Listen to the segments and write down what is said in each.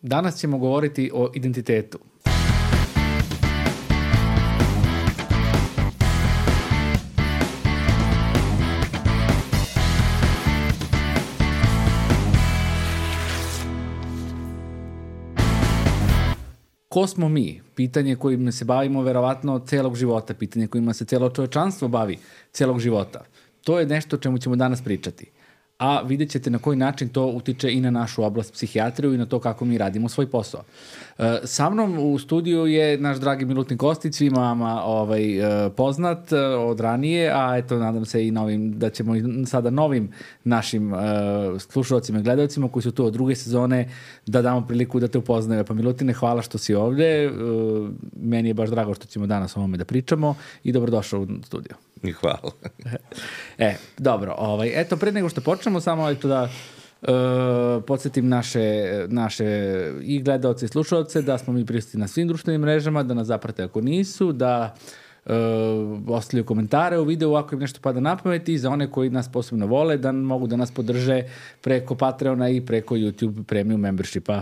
Danas ćemo govoriti o identitetu. Ko smo mi? Pitanje kojim se bavimo verovatno celog života, pitanje kojima se celo čovečanstvo bavi celog života. To je nešto o čemu ćemo danas pričati. A vidjet ćete na koji način to utiče i na našu oblast psihijatriju i na to kako mi radimo svoj posao. Sa mnom u studiju je naš dragi Milutin Kostić, svima vama poznat od ranije, a eto nadam se i novim, da ćemo sada novim našim slušalcima i gledalcima koji su tu od druge sezone da damo priliku da te upoznaju. Pa Milutine, hvala što si ovdje. Meni je baš drago što ćemo danas o ovome da pričamo i dobrodošao u studiju. Hvala. Dobro. Eto, pre nego što počnemo, samo eto da podsjetim naše i gledalce i slušalce da smo mi prisutni na svim društvenim mrežama, da nas zaprate ako nisu, da ostavljaju komentare u videu ako im nešto pada na pamet i za one koji nas posebno vole da mogu da nas podrže preko Patreona i preko YouTube Premium membershipa.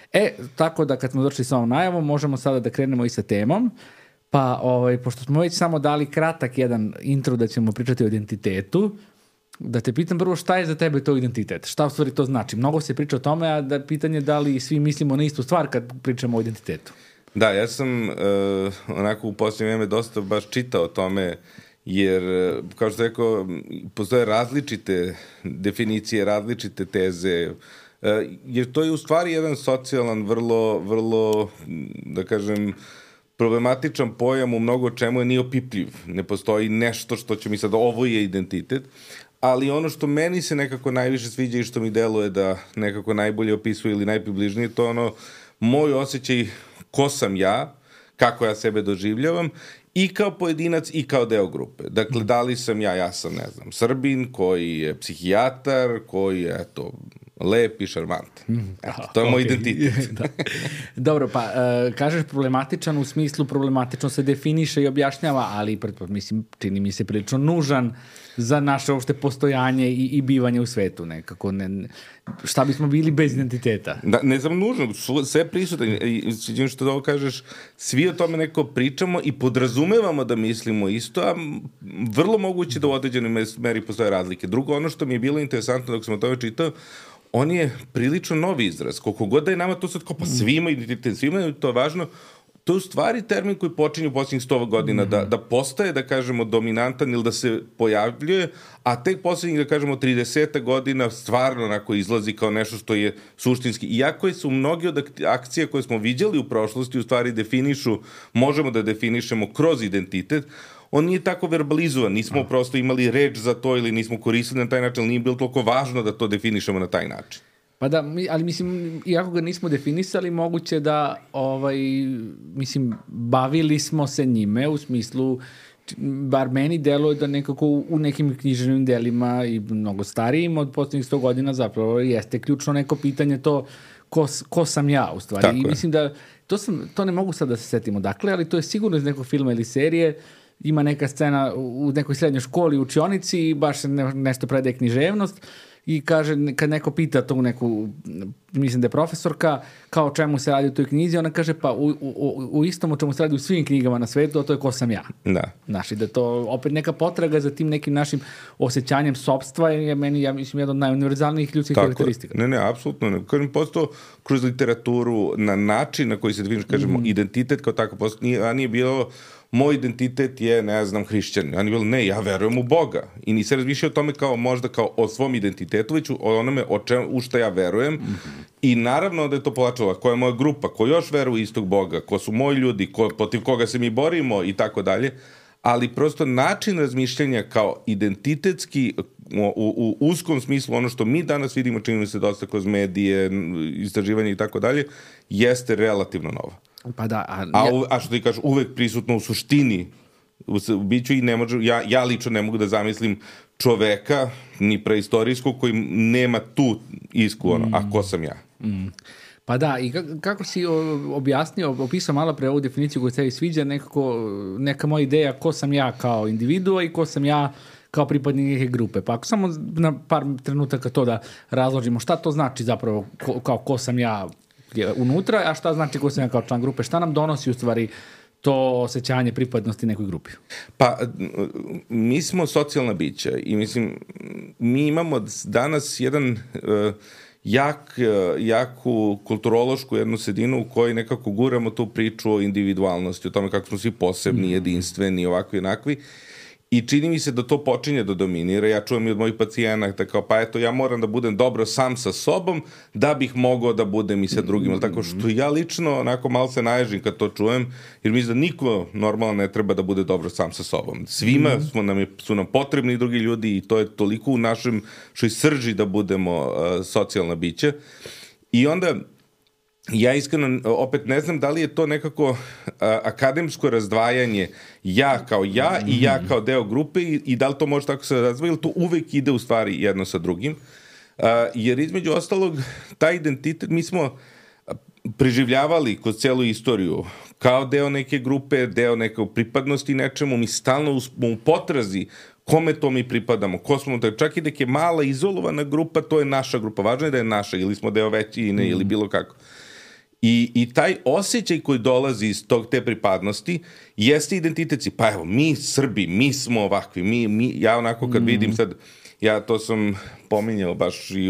Tako da kad smo došli sa ovom najavom, možemo sada da krenemo i sa temom. Pa, pošto smo već samo dali kratak jedan intro da ćemo pričati o identitetu, da te pitam prvo šta je za tebe to identitet? Šta u stvari to znači? Mnogo se priča o tome, a da pitanje da li svi mislimo na istu stvar kad pričamo o identitetu. Da, ja sam onako u posljednje vreme dosta baš čitao o tome, jer kao što rekao, postoje različite definicije, različite teze, jer to je u stvari jedan socijalan, vrlo, da kažem, problematičan pojam u mnogo čemu je nije opipljiv. Ne postoji nešto što će mi sad, ovo je identitet, ali ono što meni se nekako najviše sviđa i što mi deluje da nekako najbolje opisuje ili najpribližnije, to je ono moj osjećaj ko sam ja, kako ja sebe doživljavam i kao pojedinac i kao deo grupe. Dakle, da li sam ja sam, ne znam, Srbin koji je psihijatar, koji je, eto, lep i šarmantan. To je moj identitet. Da. Dobro, pa kažeš problematičan u smislu problematično se definiše i objašnjava, ali mislim, čini mi se prilično nužan za naše uopšte postojanje i bivanje u svetu nekako. Šta bismo bili bez identiteta? Da, ne znam nužno, sve prisutno. Sviđam što ovo kažeš, svi o tome neko pričamo i podrazumevamo da mislimo isto, a vrlo moguće da u određenoj meri postoje razlike. Drugo, ono što mi je bilo interesantno dok sam o tome čitao, on je prilično novi izraz. Koliko god da je nama to sad pa svi imaju identitet, svi imaju, to je važno. To je u stvari termin koji počinje u posljednjih 100 godina da postaje, da kažemo, dominantan ili da se pojavljuje, a tek posljednjih, da kažemo, 30 godina stvarno onako izlazi kao nešto što je suštinski. Iako su mnogi od akcija koje smo viđali u prošlosti u stvari možemo da definišemo kroz identitet, on nije tako verbalizovan, nismo prosto imali reč za to ili nismo koristili na taj način, ali nije bilo toliko važno da to definišemo na taj način. Pa da, ali mislim, iako ga nismo definisali, moguće da, mislim, bavili smo se njime u smislu, bar meni deluje da nekako u nekim književnim delima i mnogo starijim od posljednjih 100 godina zapravo jeste ključno neko pitanje to ko sam ja u stvari. Tako I mislim da, to ne mogu sad da se setim odakle, ali to je sigurno iz nekog filma ili serije. Ima neka scena u nekoj srednjoj školi, u učionici i baš nešto predaje književnost i kaže, kad neko pita tu neku, mislim da je profesorka, kao o čemu se radi u toj knjizi, ona kaže pa u istom o čemu se radi u svim knjigama na svetu, a to je ko sam ja. Da. Znaš, i da to opet neka potraga za tim nekim našim osjećanjem sopstva je meni, ja mislim, jedan od najuniverzalnijih ljudskih karakteristika. Ne, apsolutno. Kažem, posto kroz literaturu na način na koji se definiš, kažemo, identitet kao tako, nije bilo moj identitet je, ne znam, hrišćanin. Oni bili, ne, ja verujem u Boga. I nisam razmišljao o tome kao možda kao o svom identitetu, već o onome u što ja verujem. I naravno da je to polačilo, koja je moja grupa, ko još veruje u istog Boga, ko su moji ljudi, protiv koga se mi borimo i tako dalje. Ali prosto način razmišljanja kao identitetski, u uskom smislu, ono što mi danas vidimo, čini se dosta kroz medije, istraživanje i tako dalje, jeste relativno novo. Pa da, a što ti kažeš, uvek prisutno u suštini u biću i ne može, ja lično ne mogu da zamislim čoveka, ni preistorijskog, koji nema tu isku, a ko sam ja? Pa da, i kako si opisao malo pre ovu definiciju koju se sviđa, neka moja ideja ko sam ja kao individua i ko sam ja kao pripadnik neke grupe. Pa ako samo na par trenutaka to da razložimo, šta to znači zapravo kao ko sam ja unutra, a šta znači ko sam ja kao član grupe, šta nam donosi u stvari to osjećanje pripadnosti nekoj grupi? Pa, mi smo socijalna bića i mislim, mi imamo danas jedan jaku kulturološku jednu sredinu u kojoj nekako guramo tu priču o individualnosti, o tome kako smo svi posebni, jedinstveni, ovakvi i onakvi. I čini mi se da to počinje da dominira. Ja čujem i od mojih pacijenata kao, pa eto, ja moram da budem dobro sam sa sobom da bih mogao da budem i sa drugim. Tako što ja lično onako malo se naježim kad to čujem, jer mislim da niko normalno ne treba da bude dobro sam sa sobom. Svima su nam potrebni drugi ljudi i to je toliko u našoj srži da budemo socijalna bića. I onda ja iskreno opet ne znam da li je to nekako akademsko razdvajanje ja kao ja i ja kao deo grupe i da li to može tako se razdvaja ili to uvek ide u stvari jedno sa drugim. Jer između ostalog taj identitet mi smo preživljavali kroz celu istoriju kao deo neke grupe, deo neke pripadnosti nečemu, mi stalno u potrazi kome to mi pripadamo, ko smo, čak i da je mala izolovana grupa, to je naša grupa, važno je da je naša ili smo deo većine ili bilo kako. I taj osjećaj koji dolazi iz te pripadnosti jeste identitet. Pa evo, mi Srbi, mi smo ovakvi, ja onako kad vidim sad, ja to sam pominjao baš i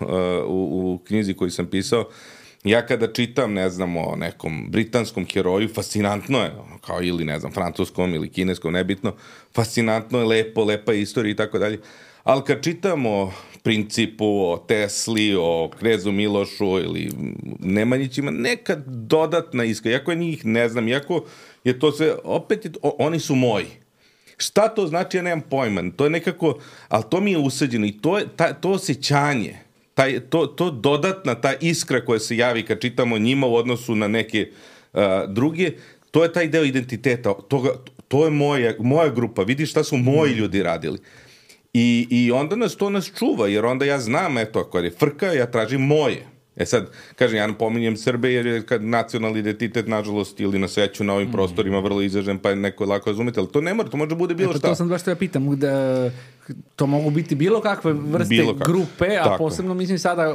u knjizi koju sam pisao, ja kada čitam, ne znam, o nekom britanskom heroju, fascinantno je, kao ili, ne znam, francuskom ili kineskom, nebitno, fascinantno je, lepa istorija i tako dalje. Ali kad čitamo Principu, o Tesli, o Knezu Milošu ili Nemanjićima, neka dodatna iska, iako ja njih ne znam, iako je to sve, opet, oni su moji. Šta to znači, ja nemam pojma, to je nekako, ali to mi je usađeno i to osjećanje, to dodatna, ta iskra koja se javi kad čitamo njima u odnosu na neke druge, to je taj deo identiteta, to je moja grupa, vidiš šta su moji ljudi radili. I onda to nas čuva, jer onda ja znam, eto, ako je frka, ja tražim moje. Sad, kažem, ja napominjem Srbe, jer je nacionalni identitet, nažalost, ili na sreću na ovim prostorima vrlo izražen, pa je neko lako razumeti, ali to ne mora, to može bude bilo šta. To sam baš što ja pitam, to mogu biti bilo kakve vrste grupe, a posebno mislim sada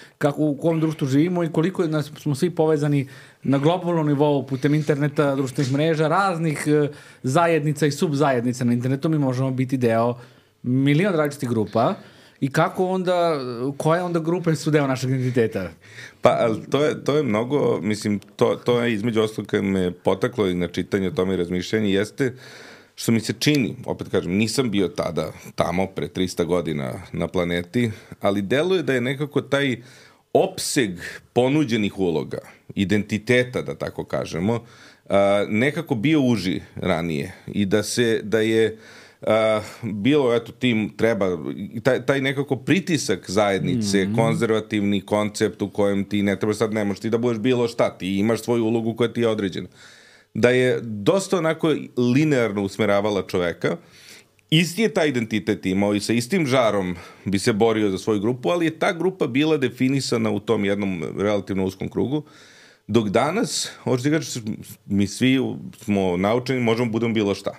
u kom društvu živimo i koliko nas smo svi povezani na globalnom nivou putem interneta, društvenih mreža, raznih zajednica i subzajednica na internetu, mi možemo biti deo milion različitih grupa i kako onda, koje onda grupe su deo našeg identiteta? Pa, ali to je mnogo, mislim, to je između ostalog kad me potaklo i na čitanje o tome i razmišljanje, jeste što mi se čini, opet kažem, nisam bio tada tamo pre 300 godina na planeti, ali deluje da je nekako taj opseg ponuđenih uloga, identiteta, da tako kažemo, nekako bio uži ranije i da je bilo, eto, tim treba, taj nekako pritisak zajednice, konzervativni koncept u kojem ti ne treba, sad ne možeš ti da budeš bilo šta, ti imaš svoju ulogu koja ti je određena. Da je dosta onako linearno usmeravala čoveka, isti je taj identitet imao i sa istim žarom bi se borio za svoju grupu, ali je ta grupa bila definisana u tom jednom relativno uskom krugu, dok danas, mi svi smo naučeni, možemo budemo bilo šta.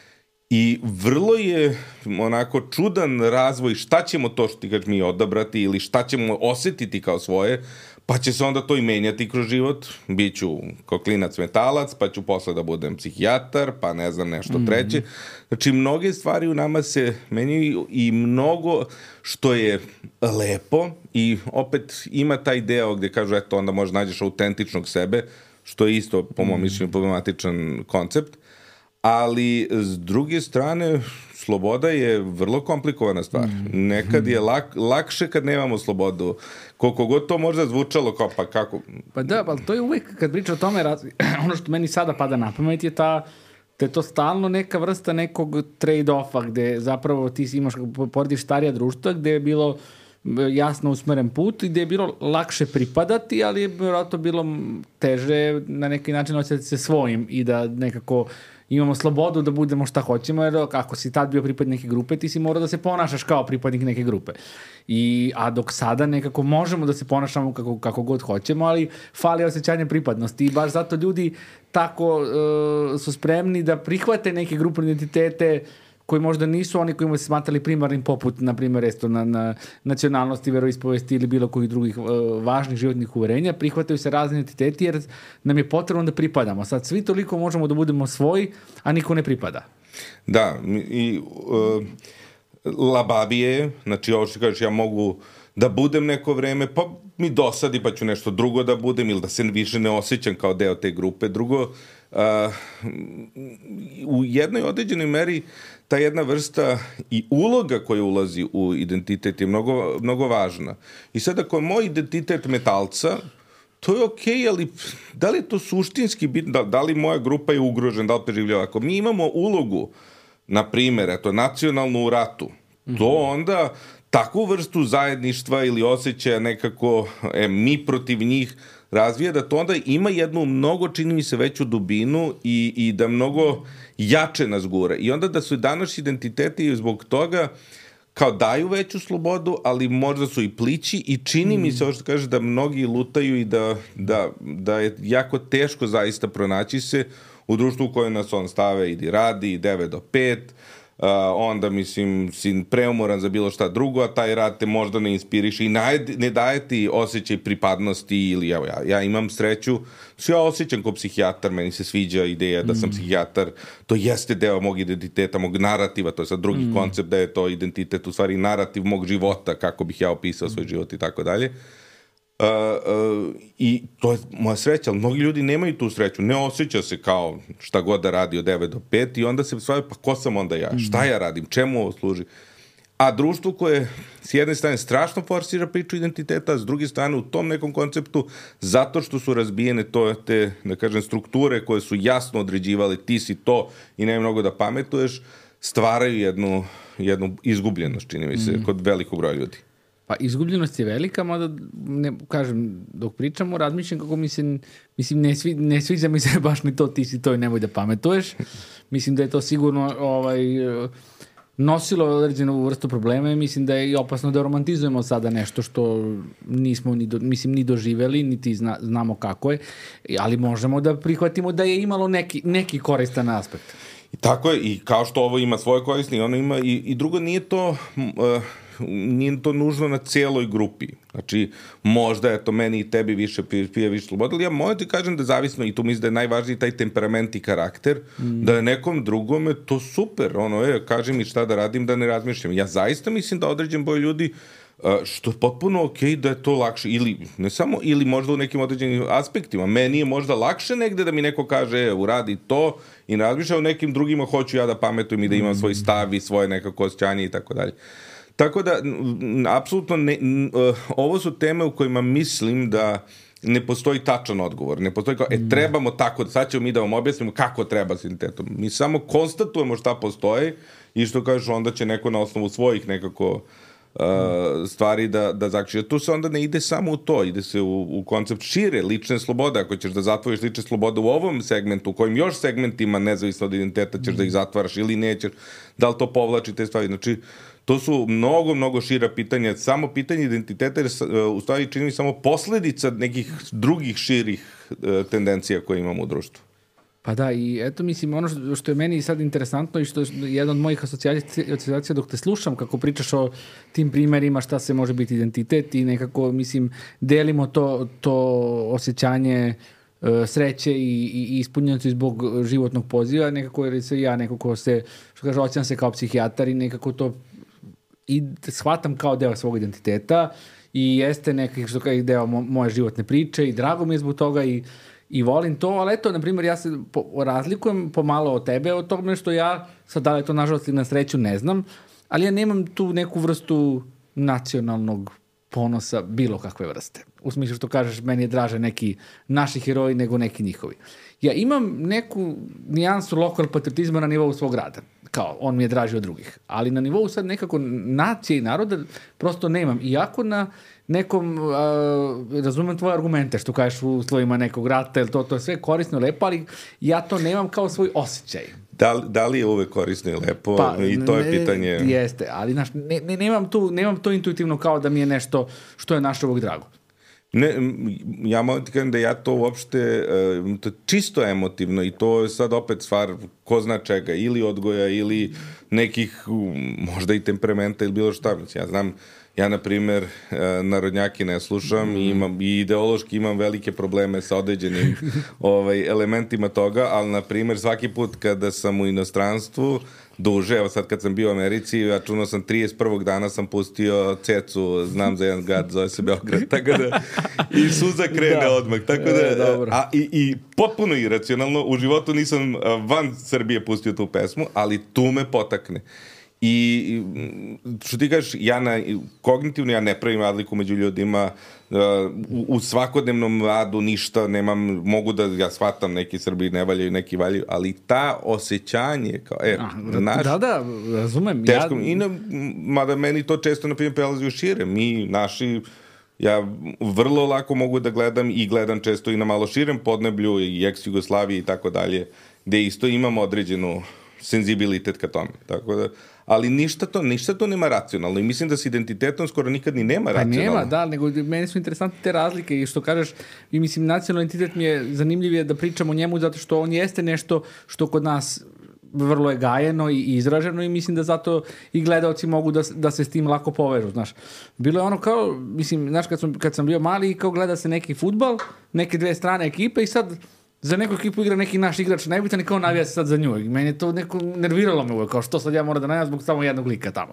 I vrlo je onako čudan razvoj šta ćemo to što ti kažeš mi odabrati ili šta ćemo osjetiti kao svoje, pa će se onda to i menjati kroz život. Biću kao klinac metalac, pa ću posle da budem psihijatar, pa ne znam nešto treće. Znači, mnoge stvari u nama se menjaju i mnogo što je lepo i opet ima taj deo gde kažu, eto, onda možda nađeš autentičnog sebe, što je isto, po mom mišljenju, problematičan koncept. Ali, s druge strane, sloboda je vrlo komplikovana stvar. Nekad je lakše kad nemamo slobodu. Koliko god to možda zvučalo kao pa kako... Pa da, ali to je uvek, kad priča o tome, ono što meni sada pada na pamet je to stalno neka vrsta nekog trade-offa, gde zapravo ti imaš, porediš starija društva, gde je bilo jasno usmeren put i gde je bilo lakše pripadati, ali je vjerojatno bilo teže na neki način osjetiti se svojim i da nekako imamo slobodu da budemo šta hoćemo, jer ako si tad bio pripadnik neke grupe, ti si morao da se ponašaš kao pripadnik neke grupe. A dok sada nekako možemo da se ponašamo kako god hoćemo, ali fali osjećanje pripadnosti i baš zato ljudi tako su spremni da prihvate neke grupne identitete koji možda nisu oni kojima se smatrali primarnim poput, na primjer, na nacionalnosti, veroispovesti ili bilo kojih drugih važnih životnih uverenja, prihvataju se razni identiteti jer nam je potrebno da pripadamo. Sad svi toliko možemo da budemo svoji, a niko ne pripada. Da, i labavije, znači ovo što kažeš, ja mogu da budem neko vreme, pa mi dosadi pa ću nešto drugo da budem ili da se više ne osjećam kao deo te grupe. Drugo, u jednoj određenoj meri ta jedna vrsta i uloga koja ulazi u identitet je mnogo, mnogo važna. I sad ako je moj identitet metalca, to je okej, ali da li je to suštinski bitno, da li moja grupa je ugrožena, da li preživljava? Ako mi imamo ulogu, na primjer, nacionalnu u ratu, to onda takvu vrstu zajedništva ili osjećaja nekako mi protiv njih razvija, da to onda ima jednu mnogo, čini mi se, veću dubinu i da mnogo jače nas gura. I onda da su današnji identiteti zbog toga kao daju veću slobodu, ali možda su i plići i čini mi se, ovo što kaže, da mnogi lutaju i da je jako teško zaista pronaći se u društvu u kojem nas on stave idi radi, 9 do 5, onda, mislim, si preumoran za bilo šta drugo, a taj rad te možda ne inspiriše i ne daje ti osjećaj pripadnosti ili ja imam sreću, ja osjećam kao psihijatar, meni se sviđa ideja da sam psihijatar, to jeste deo mog identiteta, mog narativa, to je sad drugi koncept da je to identitet, u stvari narativ mog života, kako bih ja opisao svoj život i tako dalje. I to je moja sreća, ali mnogi ljudi nemaju tu sreću, ne osjeća se kao šta god da radi od 9 do 5 i onda se stvari, pa ko sam onda ja, šta ja radim, čemu ovo služi? A društvo koje s jedne strane strašno forsira priču identiteta, a s druge strane u tom nekom konceptu, zato što su razbijene te, da kažem, strukture koje su jasno određivale ti si to i ne mnogo da pametuješ, stvaraju jednu izgubljenost, čini mi se, kod velikog broja ljudi. Pa izgubljenost je velika, mada, kažem, dok pričamo, razmišljam kako mislim, ne sviđa mi se baš ni to, ti si to i nemoj da pametuješ. Mislim da je to sigurno nosilo određenu vrstu problema i mislim da je i opasno da romantizujemo sada nešto što nismo ni doživeli, niti znamo kako je, ali možemo da prihvatimo da je imalo neki koristan aspekt. I tako je, i kao što ovo ima svoje korisne, ono ima i drugo, nije to nužno na cijeloj grupi. Znači, možda je to meni i tebi više sloboda, ali ja moram ti kažem da zavisno, i tu mislim da je najvažniji taj temperament i karakter, da je nekom drugome to super, kaži mi šta da radim, da ne razmišljam. Ja zaista mislim da određen broj ljudi, što je potpuno okej, da je to lakše, ili ne samo, ili možda u nekim određenim aspektima. Meni je možda lakše negde da mi neko kaže, uradi to i ne razmišljam, u nekim drugima hoću ja da pametujem i da imam svoj stav i svoje nekako osjećanje i tako dalje. Tako da, apsolutno, ovo su teme u kojima mislim da ne postoji tačan odgovor. Ne postoji kao, trebamo tako, sad ćemo mi da vam objasnimo kako treba s identitetom. Mi samo konstatujemo šta postoji i što kažeš, onda će neko na osnovu svojih nekako stvari da zaključi. Tu se onda ne ide samo u to, ide se u koncept šire, lične slobode. Ako ćeš da zatvoriš lične slobode u ovom segmentu, u kojim još segmentima, nezavisno od identiteta, ćeš da ih zatvaraš ili nećeš, da li to povlači te stvari. Znači, to su mnogo, mnogo šira pitanja. Samo pitanje identiteta je u stvari čini mi samo posledica nekih drugih širih tendencija koje imamo u društvu. Pa da, i eto, mislim, ono što je meni sad interesantno i što je jedna od mojih asocijacija dok te slušam, kako pričaš o tim primerima šta se može biti identitet i nekako, mislim, delimo to osjećanje sreće i ispunjenosti zbog životnog poziva, nekako jer se ja nekako se, što kaže, osjećam se kao psihijatar i nekako to i shvatam kao deo svog identiteta i jeste nekih što kaže deo moje životne priče i drago mi je zbog toga i volim to, ali eto, na primjer, ja se razlikujem pomalo od tebe, od tome što ja, sad da li je to nažalost ili na sreću, ne znam, ali ja nemam tu neku vrstu nacionalnog ponosa bilo kakve vrste. U smislu što kažeš, meni je draže neki naši heroji nego neki njihovi. Ja imam neku nijansu lokal patriotizma na nivou svog rada. Kao, on mi je draži od drugih. Ali na nivou sad nekako nacije i naroda prosto nemam. Iako na nekom, razumem tvoje argumente, što kažeš u slovima nekog rata, to je sve korisno, lepo, ali ja to nemam kao svoj osjećaj. Da li je uvek korisno i lepo? Pa, i to je pitanje. Jeste, ali nemam to intuitivno kao da mi je nešto što je naše ovog drago. Ne, ja moram ti kažem da ja to uopšte to čisto emotivno i to je sad opet stvar ko zna čega, ili odgoja, ili nekih možda i temperamenta ili bilo šta. Ja znam, ja, na primjer, narodnjaki ne slušam i ideološki imam velike probleme sa određenim elementima toga, ali, na primjer, svaki put kada sam u inostranstvu, duže, evo sad kad sam bio u Americi, računao sam 31. dana sam pustio Cecu, znam za jedan grad, zove se Beograd, tako da i suza krene odmah, tako da, i potpuno iracionalno, u životu nisam van Srbije pustio tu pesmu, ali tu me potakne. I što ti kažeš, kognitivno ja ne pravim razliku među ljudima, u svakodnevnom radu ništa nemam, mogu da ja shvatam neki Srbi ne valjaju, neki valjaju, ali ta osjećanje kao, da, razumem. Teško, mada meni to često, na primjer, prelazi u šire. Mi, naši, ja vrlo lako mogu da gledam i gledam često i na malo širem podneblju i ex-Jugoslaviji i tako dalje, gde isto imamo određenu senzibilitet ka tome. Tako da, ali ništa to nema racionalno i mislim da s identitetom skoro nikad ni nema racionalno. Pa nema, da, nego meni su interesantne te razlike i što kažeš, i mislim, nacionalni identitet mi je zanimljivije da pričam o njemu zato što on jeste nešto što kod nas vrlo je gajeno i izraženo i mislim da zato i gledaoci mogu da se s tim lako povežu, znaš. Bilo je ono kao, mislim, znaš, kad sam bio mali, kao gleda se neki fudbal, neke dve strane ekipe i sad za neku ekipu igra neki naš igrač najbitan i kao navija se sad za nju. I meni je to neko nerviralo me uvijek, kao što sad ja moram da navijam zbog samo jednog lika tamo.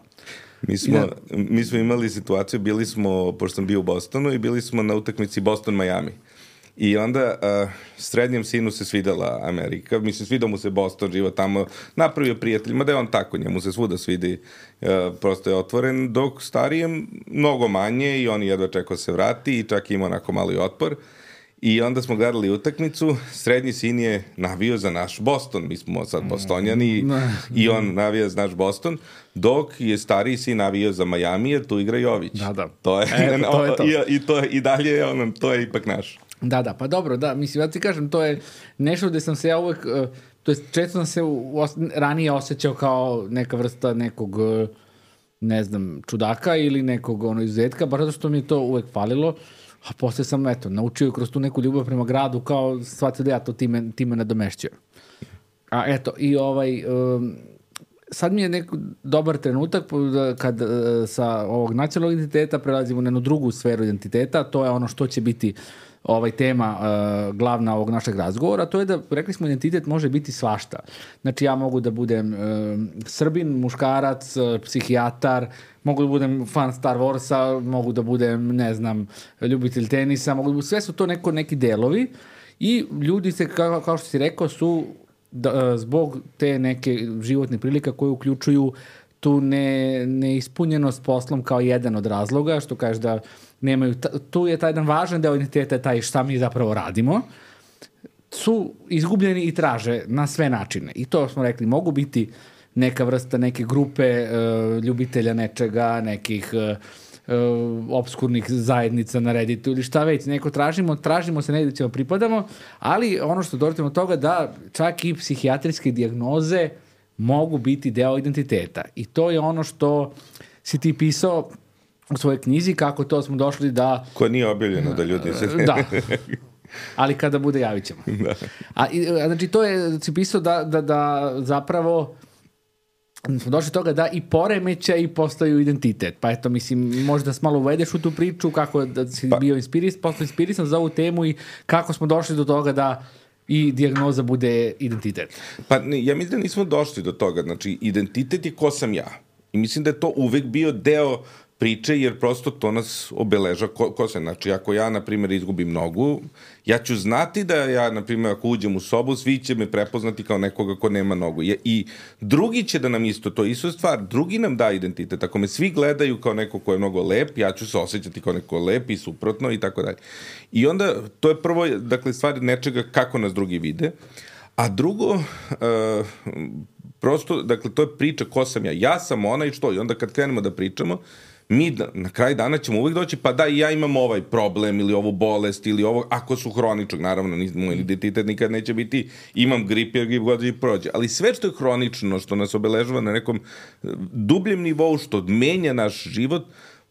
Mi smo imali situaciju, bili smo, pošto sam bio u Bostonu, i bili smo na utakmici Boston-Miami. I onda srednjem sinu se svidela Amerika, mislim, svidao mu se Boston, živo tamo, napravio prijateljima, da je on tako, njemu se svuda svidi, prosto je otvoren, dok starijem mnogo manje i on jedva čekao se vrati i čak ima onako mali otpor. I onda smo gledali utakmicu, srednji sin je navio za naš Boston, mi smo sad Bostonjani i on navio za naš Boston, dok je stariji sin navio za Miami, jer tu igra Jović. Da. To je to. I dalje to je ipak naš. Da, pa dobro, da, mislim, ja ti kažem, to je nešto gde sam se ja uvek, to je često sam se ranije osjećao kao neka vrsta nekog, ne znam, čudaka ili nekog izuzetka, baš zato što mi je to uvek falilo. A posle sam, naučio kroz tu neku ljubav prema gradu, kao shvatio da ja to time nadomešćujem. A i sad mi je neki dobar trenutak kad sa ovog nacionalnog identiteta prelazimo na jednu drugu sferu identiteta, to je ono što će biti tema glavna ovog našeg razgovora, to je da, rekli smo, identitet može biti svašta. Znači, ja mogu da budem Srbin, muškarac, psihijatar, mogu da budem fan Star Warsa, mogu da budem, ne znam, ljubitelj tenisa, sve su to neki delovi i ljudi se, kao što si rekao, su zbog te neke životne prilike koje uključuju tu neispunjenost poslom kao jedan od razloga, što kažeš da nemaju, tu je taj jedan važan deo identiteta, taj šta mi zapravo radimo, su izgubljeni i traže na sve načine. I to smo rekli, mogu biti neka vrsta, neke grupe ljubitelja nečega, nekih obskurnih zajednica na Redditu ili šta već, neko tražimo se negdje ćemo pripadamo, ali ono što dođemo od toga da čak i psihijatrijske dijagnoze mogu biti deo identiteta. I to je ono što si ti pisao u svojoj knjizi, kako to smo došli da... Koja nije objavljeno da ljudi se... Da. Ali kada bude, javit ćemo. Znači, to je, si pisao da zapravo smo došli do toga da i poremećaji postaju identitet. Pa eto, mislim, možda se malo uvedeš u tu priču, kako da si bio postao inspirisan za ovu temu i kako smo došli do toga da i dijagnoza bude identitet. Pa ja mislim da nismo došli do toga. Znači, identitet je ko sam ja. I mislim da je to uvek bio deo priče, jer prosto to nas obeleža ko se. Znači, ako ja, na primjer, izgubim nogu, ja ću znati da ja, na primjer, ako uđem u sobu, svi će me prepoznati kao nekoga ko nema nogu. I drugi će da nam isto, to je isto stvar, drugi nam da identitet. Ako me svi gledaju kao neko ko je mnogo lep, ja ću se osjećati kao neko lep i suprotno i tako dalje. I onda, to je prvo, dakle, stvar nečega kako nas drugi vide. A drugo, prosto, dakle, to je priča ko sam ja. Ja sam ona i što. I onda kad krenemo da pričamo, mi na kraj dana ćemo uvijek doći, pa da, i ja imam ovaj problem ili ovu bolest ili ovo, ako su hroničnog, naravno, moj identitet nikad neće biti, imam grip jer grip god prođe. Ali sve što je hronično, što nas obeležava na nekom dubljem nivou, što menja naš život,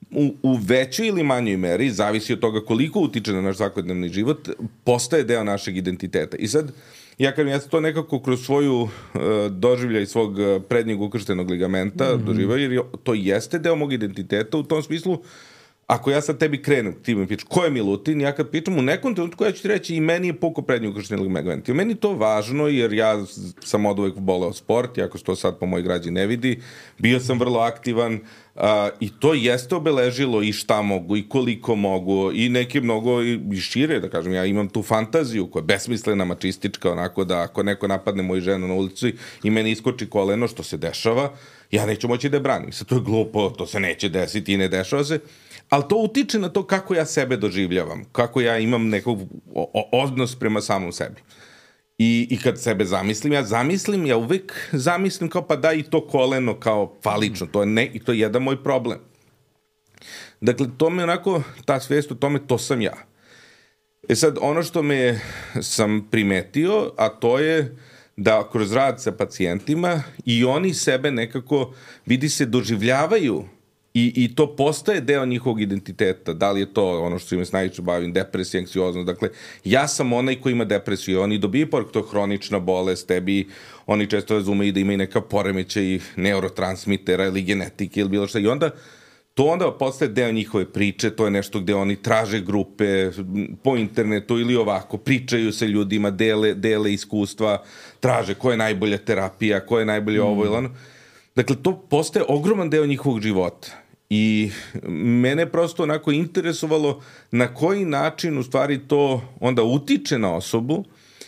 u većoj ili manjoj meri, zavisi od toga koliko utiče na naš svakodnevni život, postaje deo našeg identiteta. I sad, ja sam to nekako kroz svoju doživljaj svog prednjeg ukrštenog ligamenta doživao, jer to jeste deo mog identiteta u tom smislu. Ako ja sad tebi krenem, ti mi pičeš, ko je Milutin, ja kad pričam u nekom trenutku, ja ću ti reći i meni je puko prednji ukršteni ligament. I meni je to važno, jer ja sam od uvek voleo sport, iako se to sad po mojoj građi ne vidi, bio sam vrlo aktivan i to jeste obeležilo i šta mogu i koliko mogu i neke mnogo i šire, da kažem, ja imam tu fantaziju koja je besmislena, mačistička, onako da ako neko napadne moju ženu na ulici i meni iskoči koleno, što se dešava, ja neću moći da je branim. Sad to je glupo, to se neće desiti i ne dešava se. Ali to utiče na to kako ja sebe doživljavam, kako ja imam nekog odnos prema samom sebi. I kad sebe zamislim, ja uvek zamislim kao pa da i to koleno kao falično, i to je jedan moj problem. Dakle, to me onako, ta svijest o tome, to sam ja. Sad, ono što sam primetio, a to je da kroz rad sa pacijentima i oni sebe nekako, vidi se, doživljavaju i to postaje deo njihovog identiteta. Da li je to ono što im se najviše bavim, depresija, anksioznost. Dakle, ja sam onaj koji ima depresiju. Oni dobiju poruku, to je hronična bolest, tebi oni često razumeju da imaju neka poremećaj neurotransmitera ili genetike ili bilo šta. I onda postaje deo njihove priče, to je nešto gde oni traže grupe po internetu ili ovako, pričaju sa ljudima, dele iskustva, traže ko je najbolja terapija, ko je najbolje ovo ili ono. Dakle, to postaje ogroman deo njihovog života. I mene prosto onako interesovalo na koji način u stvari to onda utiče na osobu,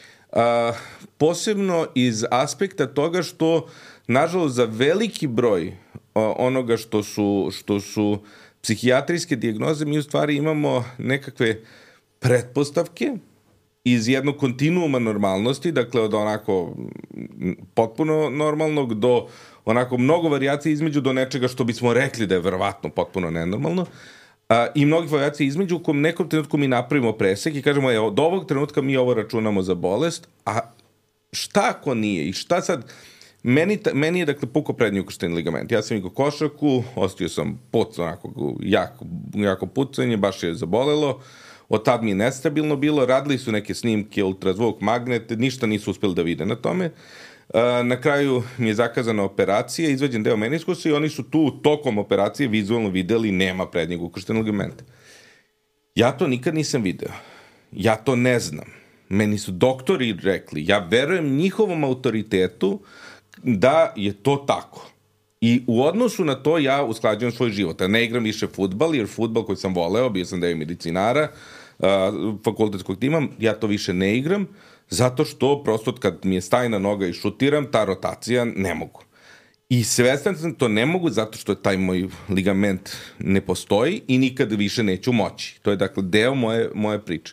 posebno iz aspekta toga što, nažalost, za veliki broj onoga što su psihijatrijske dijagnoze, mi u stvari imamo nekakve pretpostavke iz jednog kontinuuma normalnosti, dakle od onako potpuno normalnog do onako mnogo varijacija između do nečega što bismo rekli da je verovatno potpuno nenormalno, i mnogih varijacija između u kom nekom trenutku mi napravimo presek i kažemo od ovog trenutka mi ovo računamo za bolest, a šta ako nije i šta sad. Meni je, dakle, puko prednji ukršteni ligament. Ja sam igrao košarku, ostio sam onako jako pucanje, baš je zabolelo. Od tad mi je nestabilno bilo, radili su neke snimke, ultrazvuk, magnet, ništa nisu uspeli da vide na tome. Na kraju mi je zakazana operacija, izvađen deo meniskusa i oni su tu tokom operacije vizualno videli nema prednjeg ukrštenog ligamenta. Ja to nikad nisam video. Ja to ne znam. Meni su doktori rekli, ja verujem njihovom autoritetu da je to tako. I u odnosu na to ja usklađujem svoj život. Ja ne igram više fudbal, jer fudbal koji sam voleo, bio sam deo medicinara, fakultetskog tima, ja to više ne igram, zato što prosto kad mi je stajna noga i šutiram, ta rotacija ne mogu. I svestan sam to ne mogu zato što taj moj ligament ne postoji i nikad više neću moći. To je, dakle, deo moje priče.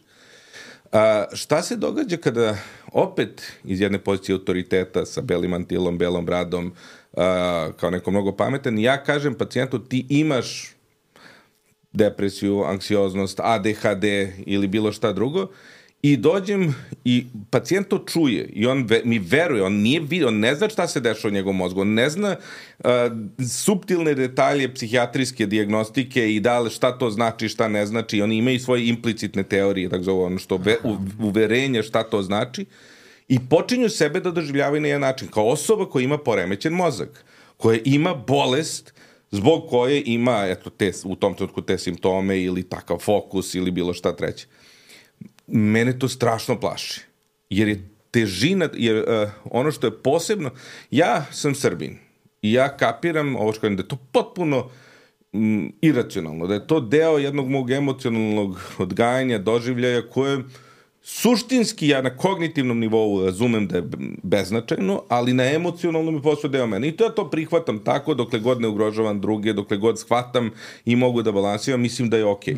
Šta se događa kada opet iz jedne pozicije autoriteta sa belim mantilom, belom bradom, kao neko mnogo pametan, ja kažem pacijentu ti imaš depresiju, anksioznost, ADHD ili bilo šta drugo i dođem i pacijent to čuje i on mi veruje, on nije vidio, on ne zna šta se dešava u njegovom mozgu, on ne zna suptilne detalje psihijatrijske dijagnostike i da li šta to znači, šta ne znači, oni imaju svoje implicitne teorije, tako zove ono što uverenje šta to znači i počinju sebe da doživljavaju na jedan način, kao osoba koja ima poremećen mozak, koja ima bolest zbog koje ima u tom trenutku te simptome ili takav fokus ili bilo šta treće. Mene to strašno plaši, jer je težina, jer ono što je posebno, ja sam Srbin i ja kapiram ovo što kažem, da je to potpuno iracionalno, da je to deo jednog mog emocionalnog odgajanja, doživljaja koje suštinski ja na kognitivnom nivou razumem da je beznačajno, ali na emocionalnom je posao deo mene. I to ja to prihvatam tako dokle god ne ugrožavam druge, dokle god shvatam i mogu da balansiram, mislim da je okej.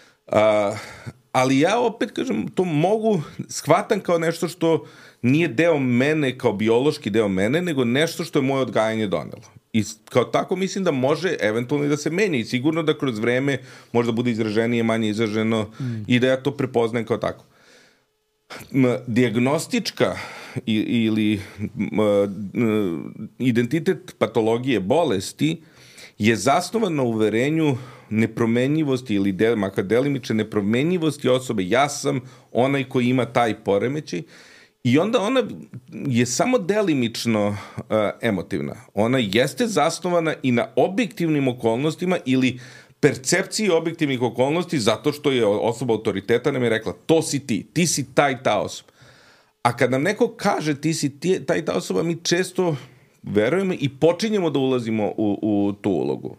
Ali ja opet kažem, to shvatam kao nešto što nije deo mene, kao biološki deo mene, nego nešto što je moje odgajanje donelo. I kao tako mislim da može eventualno i da se menja i sigurno da kroz vreme možda bude izraženije, manje izraženo i da ja to prepoznajem kao tako. Dijagnostička ili identitet patologije bolesti je zasnovan na uverenju nepromenjivosti ili makar delimične nepromenjivosti osobe. Ja sam onaj koji ima taj poremećaj i onda ona je samo delimično emotivna. Ona jeste zasnovana i na objektivnim okolnostima ili percepciji objektivnih okolnosti zato što je osoba autoriteta nam je rekla to si ti si ta osoba. A kad nam neko kaže ti si ta osoba, mi često verujemo i počinjemo da ulazimo u tu ulogu.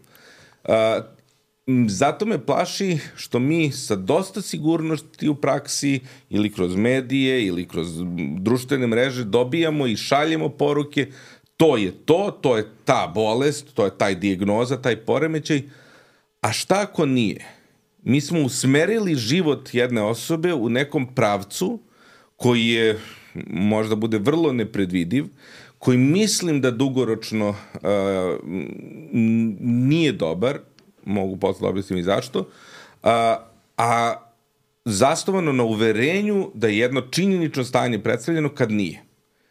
Zato me plaši što mi sa dosta sigurnosti u praksi ili kroz medije ili kroz društvene mreže dobijamo i šaljemo poruke to je ta bolest, to je taj dijagnoza, taj poremećaj. A šta ako nije? Mi smo usmerili život jedne osobe u nekom pravcu koji je možda bude vrlo nepredvidiv, koji mislim da dugoročno nije dobar, mogu posle objasnim i zašto, a zasnovano na uverenju da je jedno činjenično stanje predstavljeno kad nije.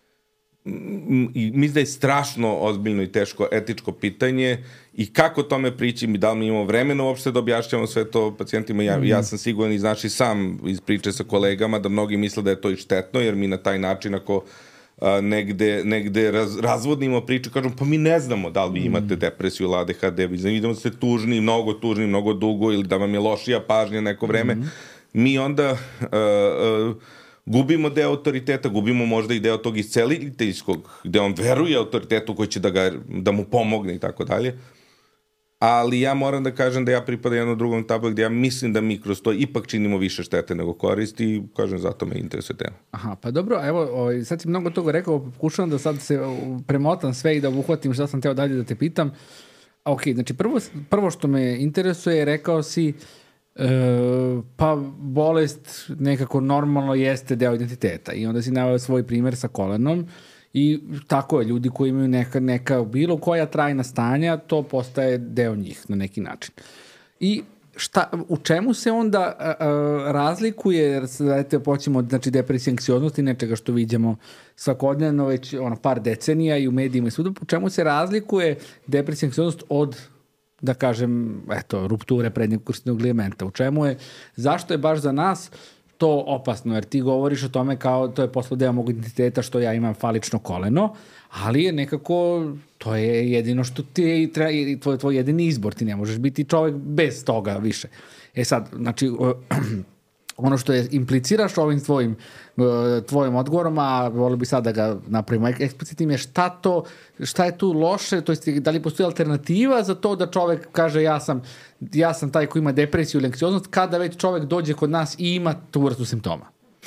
I mislim da je strašno ozbiljno i teško etičko pitanje i kako tome prići, da li mi imamo vremena uopšte da objašnjamo sve to pacijentima. Ja sam siguran i znači sam iz priče sa kolegama da mnogi misle da je to i štetno, jer mi na taj način ako negde razvodnimo priču, kažemo pa mi ne znamo da li vi imate depresiju ili ADHD, vidimo da ste tužni, mnogo dugo ili da vam je lošija pažnja neko vreme. Mi onda gubimo deo autoriteta, gubimo možda i deo tog isceliteljskog, gde on veruje autoritetu koji će da mu pomogne i tako dalje. Ali ja moram da kažem da ja pripadam jednom drugom tablu gde ja mislim da mi kroz to ipak činimo više štete nego koristi i kažem zato me interesuje tema. Aha, pa dobro, evo, sad si mnogo toga rekao, pokušavam da sad se premotam sve i da uhvatim šta sam teo dalje da te pitam. Ok, znači prvo što me interesuje, rekao si pa bolest nekako normalno jeste deo identiteta i onda si naveo svoj primer sa kolenom i tako je, ljudi koji imaju neka bilo koja trajna stanja, to postaje deo njih na neki način. I u čemu se onda razlikuje, jer počnemo znači depresija, anksioznost i nečega što vidimo svakodnevno već par decenija i u medijima i svuda, u čemu se razlikuje depresija, anksioznost od da kažem, rupture prednjeg korsnog ligamenta. U čemu je, zašto je baš za nas to opasno? Jer ti govoriš o tome kao to je posle deo mog identiteta što ja imam falično koleno, ali je nekako, to je jedino što ti tvoj jedini izbor, ti ne možeš biti čovek bez toga više. Sad, znači, ono što je impliciraš ovim tvojim odgovorom, a volio bi sad da ga napravimo eksplicitnim, je šta je tu loše, to jest da li postoji alternativa za to da čovek kaže ja sam taj koji ima depresiju ili anksioznost, kada već čovek dođe kod nas i ima tu vrstu simptoma?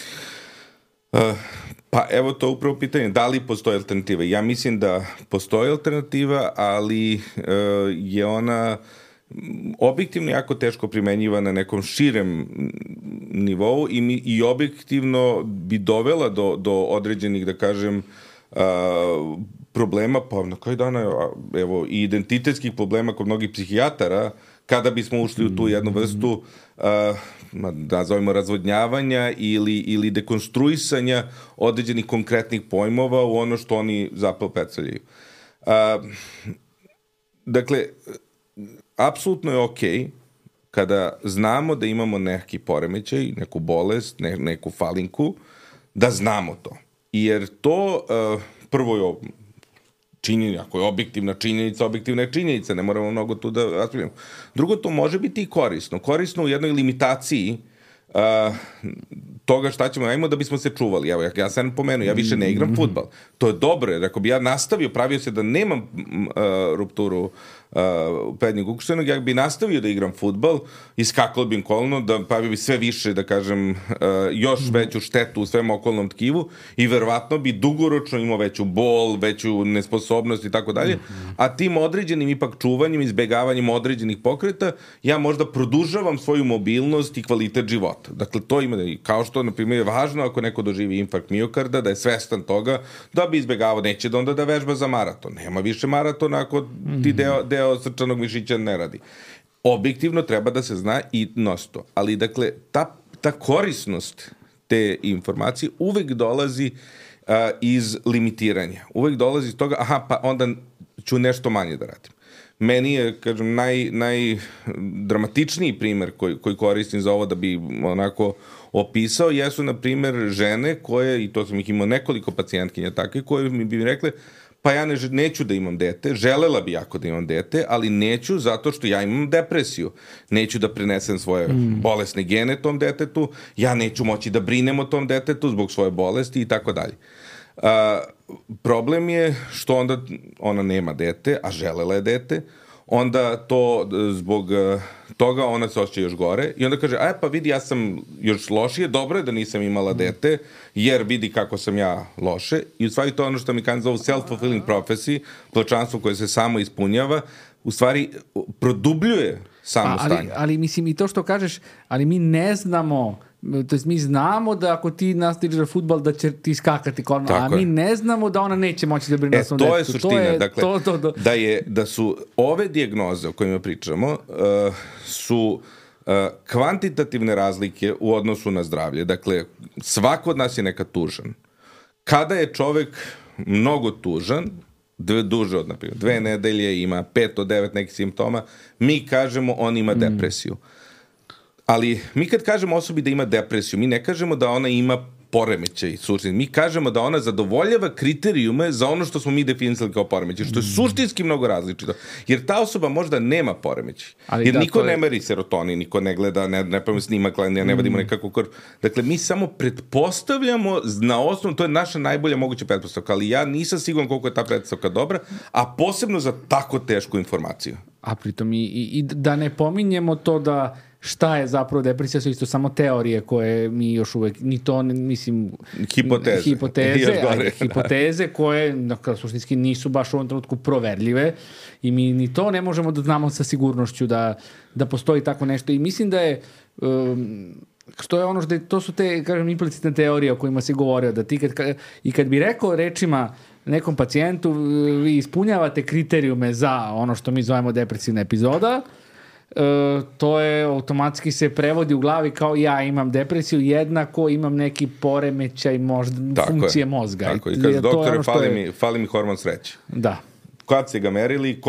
Pa evo to upravo pitanje, da li postoji alternativa? Ja mislim da postoji alternativa, ali je ona objektivno jako teško primenjiva na nekom širem nivou i objektivno bi dovela do određenih, da kažem, problema, pa na kraju dana evo, i identitetskih problema kod mnogih psihijatara, kada bismo ušli u tu jednu vrstu nazovimo razvodnjavanja ili dekonstruisanja određenih konkretnih pojmova u ono što oni zapravo predstavljaju. Dakle, apsolutno je okej kada znamo da imamo neki poremećaj, neku bolest, neku falinku, da znamo to. Jer to prvo je činjenica, ako je objektivna je činjenica, ne moramo mnogo tu da raspravljamo. Drugo, to može biti i korisno. Korisno u jednoj limitaciji toga šta ćemo, ajmo da bismo se čuvali. Evo, ja sam pomenuo, ja više ne igram fudbal. To je dobro, jer ako bi ja nastavio, pravio se da nemam rupturu prednjeg ukrštenog, ja bi nastavio da igram fudbal, iskakalo bi im kolno, da pravio bi sve više, da kažem, još veću štetu u svem okolnom tkivu i verovatno bi dugoročno imao veću bol, veću nesposobnost i tako dalje, a tim određenim ipak čuvanjem, izbegavanjem određenih pokreta, ja možda produžavam svoju mobilnost i kvalitet života. Dakle, to ima, kao što, na primjer, je važno ako neko doživi infarkt miokarda, da je svestan toga, da bi izbegavao, neće da onda da vežba za maraton. Nema više maratona ako ti deo srčanog mišića ne radi. Objektivno treba da se zna i nosi to. Ali, dakle, ta korisnost te informacije uvek dolazi iz limitiranja. Uvek dolazi iz toga, pa onda ću nešto manje da radim. Meni je, kažem, najdramatičniji primer koji koristim za ovo da bi onako opisao, jesu, na primer, žene koje, i to sam ih imao nekoliko pacijentkinja takve, koje bi mi rekle, pa ja neću da imam dete, želela bi jako da imam dete, ali neću zato što ja imam depresiju. Neću da prenesem svoje bolesne gene tom detetu, ja neću moći da brinem o tom detetu zbog svoje bolesti i tako dalje. Problem je što onda ona nema dete, a želela je dete, onda to zbog toga ona se osjeća još gore i onda kaže, pa vidi, ja sam još lošije, dobro je da nisam imala dete, jer vidi kako sam ja loše. I u stvari to je ono što mi kanju zovu self-fulfilling prophecy, proročanstvo koje se samo ispunjava, u stvari produbljuje samo stanje. Ali mislim i to što kažeš, ali mi ne znamo, to jest mi znamo da ako ti nastaviš za fudbal da će ti skakati kolno, a mi ne znamo da ona neće moći da brine na svom detetu. To je suština, dakle, da su ove dijagnoze o kojima pričamo su kvantitativne razlike u odnosu na zdravlje. Dakle, svako od nas je nekad tužan. Kada je čovek mnogo tužan, duže od, naprimjer, 2 nedelje, ima 5 od 9 nekih simptoma, mi kažemo on ima depresiju. Ali mi kad kažemo osobi da ima depresiju, mi ne kažemo da ona ima poremećaj suštinski. Mi kažemo da ona zadovoljava kriterijume za ono što smo mi definisali kao poremećaj, što je suštinski mnogo različito. Jer ta osoba možda nema poremećaj. Jer niko ne meri serotonin, niko ne gleda, ne pravimo snimak, ne vadimo nekakvu krv. Dakle, mi samo pretpostavljamo na osnovu, to je naša najbolja moguća pretpostavka, ali ja nisam siguran koliko je ta pretpostavka dobra, a posebno za tako tešku informaciju. A pritom i da ne pominjemo to da šta je zapravo depresija, su isto samo teorije koje mi još uvek, ni to, mislim, hipoteze koje, dakle, suštinski nisu baš u ovom trenutku proverljive i mi ni to ne možemo da znamo sa sigurnošću da postoji tako nešto i mislim da je što je ono što je, to su te, kažem, implicitne teorije o kojima se govorio, da ti kad bi rekao rečima nekom pacijentu, vi ispunjavate kriterijume za ono što mi zovemo depresivna epizoda, to je automatski se prevodi u glavi kao ja imam depresiju, jednako imam neki poremećaj funkcije mozga. Tako, i kaže, doktore, fali mi hormon sreće. Da. Kad ste ga merili,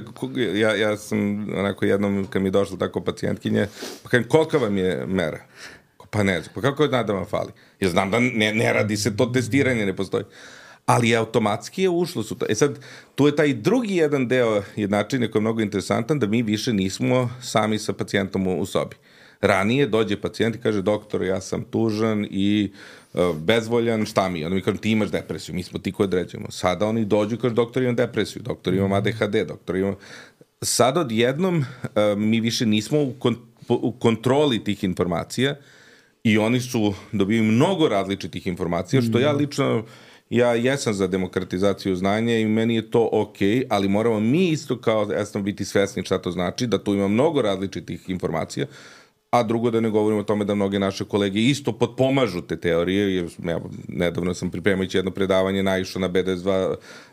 ja sam onako jednom, kad mi je došla tako pacijentkinje, pa kažem, kolika vam je mera? Pa ne znam, pa kako zna da vam fali? Ja znam da ne radi se to testiranje, ne postoji. Ali automatski je ušlo su to. Sad, tu je taj drugi jedan deo jednačine koji je mnogo interesantan, da mi više nismo sami sa pacijentom u sobi. Ranije dođe pacijent i kaže, doktor, ja sam tužan i bezvoljan, šta mi? Onda mi kažem, ti imaš depresiju, mi smo ti koji određujemo. Sada oni dođu i kažu, doktor, imam depresiju, doktor, imam ADHD, doktor, imam... Sada odjednom mi više nismo u kontroli tih informacija i oni su dobili mnogo različitih informacija, što ja lično... Ja jesam za demokratizaciju znanja i meni je to okej, ali moramo mi isto kao biti svesni šta to znači, da tu ima mnogo različitih informacija, a drugo da ne govorimo o tome da mnoge naše kolege isto potpomažu te teorije, jer nedavno sam pripremajući jedno predavanje naišao na BDS2,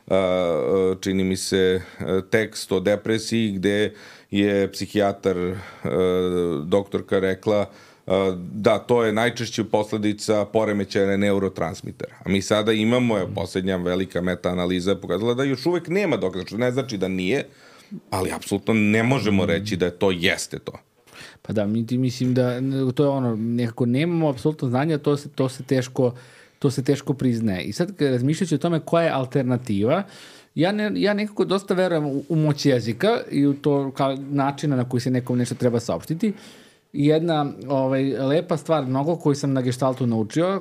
čini mi se, tekst o depresiji, gde je psihijatar, doktorka rekla da, to je najčešće posledica poremećaja neurotransmitera. A mi sada imamo, posljednja velika meta-analiza pokazala da još uvek nema dokaza, što ne znači da nije, ali apsolutno ne možemo reći da to jeste to. Pa da, mislim da to je ono, nekako nemamo apsolutno znanja, to se teško priznaje. I sad razmišljajući o tome koja je alternativa, ja nekako dosta verujem u moć jezika i u to kao načina na koji se nekom nešto treba saopštiti. Jedna lepa stvar, mnogo koju sam na Gestaltu naučio,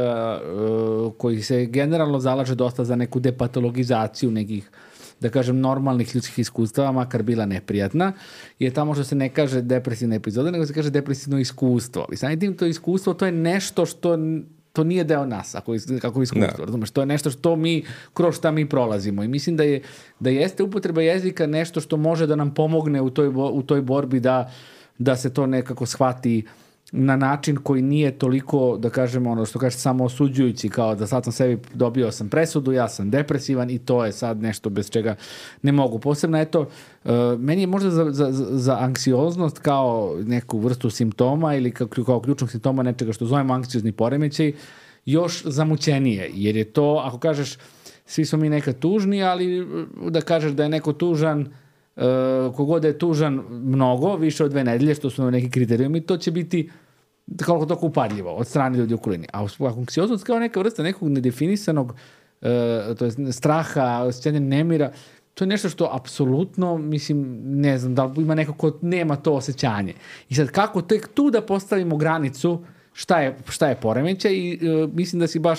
koji se generalno zalaže dosta za neku depatologizaciju nekih, da kažem, normalnih ljudskih iskustava, makar bila neprijatna, je tamo što se ne kaže depresivna epizoda, nego se kaže depresivno iskustvo. I samim tim to iskustvo, to je nešto što to nije deo nas, kako iskustvo. Razumeš, to je nešto što kroz šta mi prolazimo. I mislim da jeste upotreba jezika nešto što može da nam pomogne u toj borbi da se to nekako shvati na način koji nije toliko, da kažemo, ono što kažeš, samo osuđujući, kao da sad sam sebi dobio sam presudu, ja sam depresivan i to je sad nešto bez čega ne mogu. Posebno, eto, meni je možda za anksioznost kao neku vrstu simptoma ili kao ključnog simptoma nečega što zovemo anksiozni poremećaj još zamućenije, jer je to, ako kažeš, svi smo mi nekad tužni, ali da kažeš da je neko tužan, kogod je tužan mnogo, više od 2 nedelje, što su neki kriterijumi, to će biti koliko toliko upadljivo od strane ljudi u okolini. A anksioznost kao neka vrsta nekog nedefinisanog to je straha, osjećanja nemira, to je nešto što apsolutno, mislim, ne znam, da li ima neko ko nema to osjećanje. I sad kako tek tu da postavimo granicu šta je poremećaj i mislim da si baš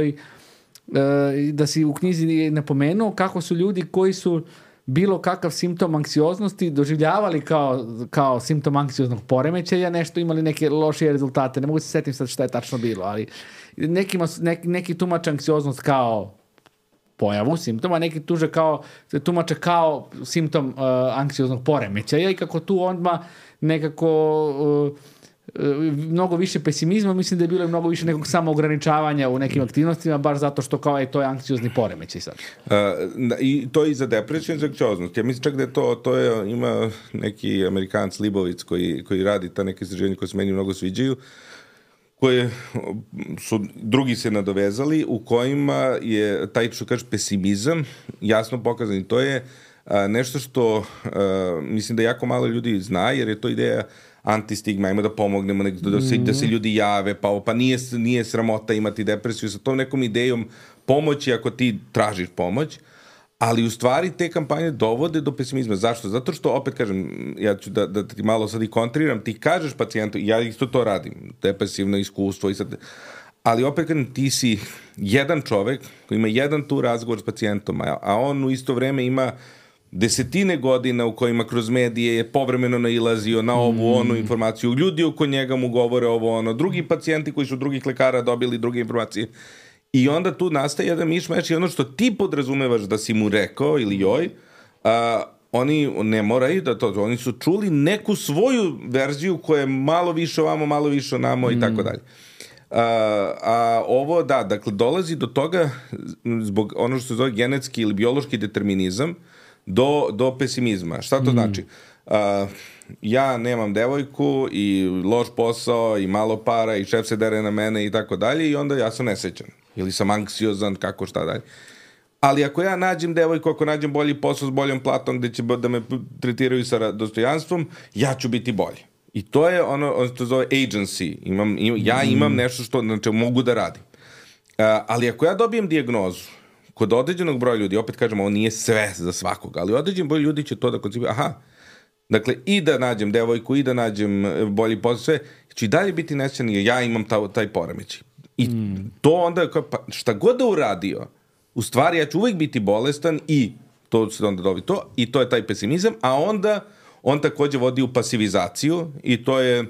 da si u knjizi napomenuo kako su ljudi koji su bilo kakav simptom anksioznosti doživljavali kao simptom anksioznog poremećaja, nešto imali neke lošije rezultate. Ne mogu se setiti sad šta je tačno bilo, ali neki tumače anksioznost kao pojavu simptoma, neki tumače kao simptom anksioznog poremećaja i kako tu odmah nekako mnogo više pesimizma, mislim da je bilo mnogo više nekog samoograničavanja u nekim aktivnostima, baš zato što kao to je anksiozni poremećaj sad. I to i za depresiju i za anksioznost. Ja mislim čak da je to je, ima neki Amerikanac Libovic koji radi ta neke istraživanja koje se meni mnogo sviđaju, koje su drugi se nadovezali, u kojima je taj, što kažeš, pesimizam jasno pokazan. I to je nešto što mislim da jako malo ljudi zna, jer je to ideja antistigma, ajmo da pomognemo, da se ljudi jave, pa nije sramota imati depresiju, sa tom nekom idejom pomoći ako ti tražiš pomoć, ali u stvari te kampanje dovode do pesimizma. Zašto? Zato što, opet kažem, ja ću da ti malo sad i kontriram, ti kažeš pacijentu, ja isto to radim, depresivno iskustvo i sad, ali opet kažem, ti si jedan čovek koji ima jedan tu razgovor s pacijentom, a on u isto vreme ima desetine godina u kojima kroz medije je povremeno nailazio na ovu, onu informaciju. Ljudi oko njega mu govore ovo, ono. Drugi pacijenti koji su drugih lekara dobili druge informacije. I onda tu nastaje jedan mišmaš i ono što ti podrazumevaš da si mu rekao ili joj, oni ne moraju da to, oni su čuli neku svoju verziju koja je malo više ovamo, malo više onamo i tako dalje. A ovo, dakle, dolazi do toga zbog ono što se zove genetski ili biološki determinizam, do pesimizma. Šta to znači? Ja nemam devojku i loš posao i malo para i šef se dere na mene i tako dalje i onda ja sam nesrećan. Ili sam anksiozan, kako šta dalje. Ali ako ja nađem devojku, ako nađem bolji posao s boljom platom gde će da me tretiraju sa dostojanstvom, ja ću biti bolji. I to je ono što zove agency. Ja imam nešto što znači, mogu da radim. Ali ako ja dobijem dijagnozu kod određenog broja ljudi, opet kažem, ovo nije sve za svakog, ali određen broj ljudi će to da koncipira, dakle, i da nađem devojku, i da nađem bolji posao, sve, ću i dalje biti nesrećan jer ja imam taj poremećaj. I to onda, šta god da uradio, u stvari ja ću uvijek biti bolestan i to se onda dobi to, i to je taj pesimizam, a onda on također vodi u pasivizaciju i to je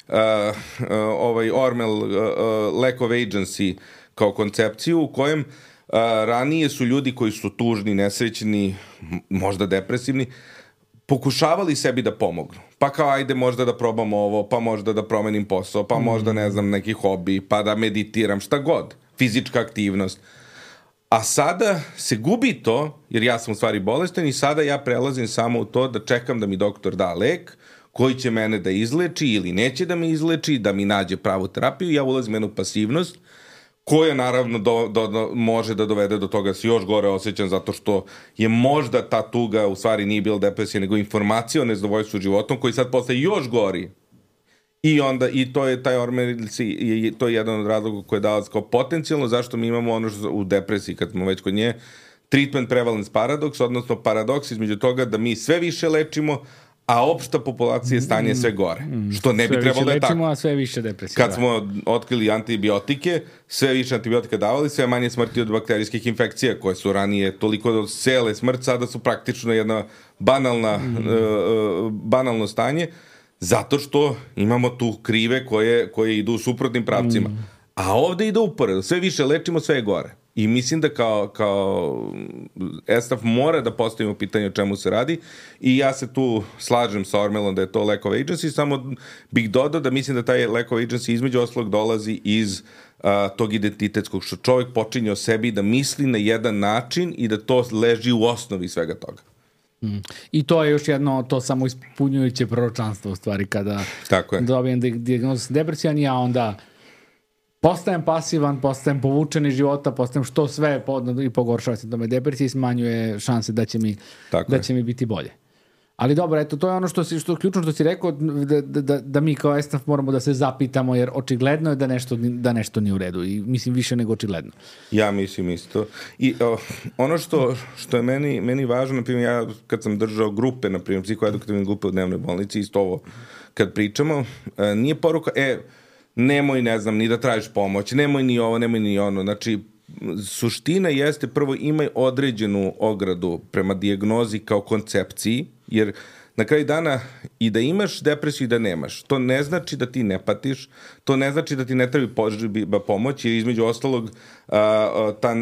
Orwell lack of agency kao koncepciju u kojem ranije su ljudi koji su tužni, nesrećni, možda depresivni, pokušavali sebi da pomognu. Pa kao ajde možda da probam ovo, pa možda da promenim posao, pa možda ne znam neki hobi, pa da meditiram, šta god, fizička aktivnost. A sada se gubi to, jer ja sam u stvari bolestan i sada ja prelazim samo u to da čekam da mi doktor da lek koji će mene da izleči ili neće da me izleči, da mi nađe pravu terapiju, ja ulazim u jednu pasivnost koja naravno može da dovede do toga da se još gore osjećam zato što je možda ta tuga u stvari nije bila depresija nego informacija o nezadovoljstvu životom koji sad postaje još gori. I onda, i to je taj Orwell, to je jedan od razloga koji je dao kao potencijalno zašto mi imamo ono što u depresiji kad smo već kod nje, treatment prevalence paradoks, odnosno paradoks između toga da mi sve više lečimo, a opšta populacija stanje je sve gore. Što ne bi trebalo da je tako. Sve više lečimo, a sve više depresija. Kad smo otkrili antibiotike, sve više antibiotika davali, sve manje smrti od bakterijskih infekcija, koje su ranije toliko sele smrt, sada su praktično jedna banalno stanje, zato što imamo tu krive koje idu u suprotnim pravcima. A ovde ide uporedo. Sve više lečimo, sve je gore. I mislim da kao ESTAF mora da postavimo pitanje o čemu se radi i ja se tu slažem sa Orwellom da je to lack of agency, samo bih dodao da mislim da taj lack of agency između ostalog dolazi iz tog identitetskog, što čovjek počinje o sebi da misli na jedan način i da to leži u osnovi svega toga. I to je još jedno to samo ispunjujuće proročanstvo u stvari kada dobijem dijagnozu depresijan, ja onda postajem pasivan, postajem povučen iz života, postajem što sve i pogoršava se tome depresiji, smanjuje šanse da će mi biti bolje. Ali dobro, eto, to je ono što je ključno što si rekao, da mi kao SNF moramo da se zapitamo, jer očigledno je da nešto nije u redu. I mislim, više nego očigledno. Ja mislim isto. I ono što je meni važno, na primjer, ja kad sam držao grupe, na primjer, psihoedukativne grupe u dnevnoj bolnici, isto ovo, kad pričamo, nije poruka, nemoj, ne znam, ni da tražiš pomoć, nemoj ni ovo, nemoj ni ono. Znači, suština jeste, prvo, imaj određenu ogradu prema dijagnozi kao koncepciji, jer na kraju dana i da imaš depresiju i da nemaš, to ne znači da ti ne patiš, to ne znači da ti ne treba pomoć, jer između ostalog ta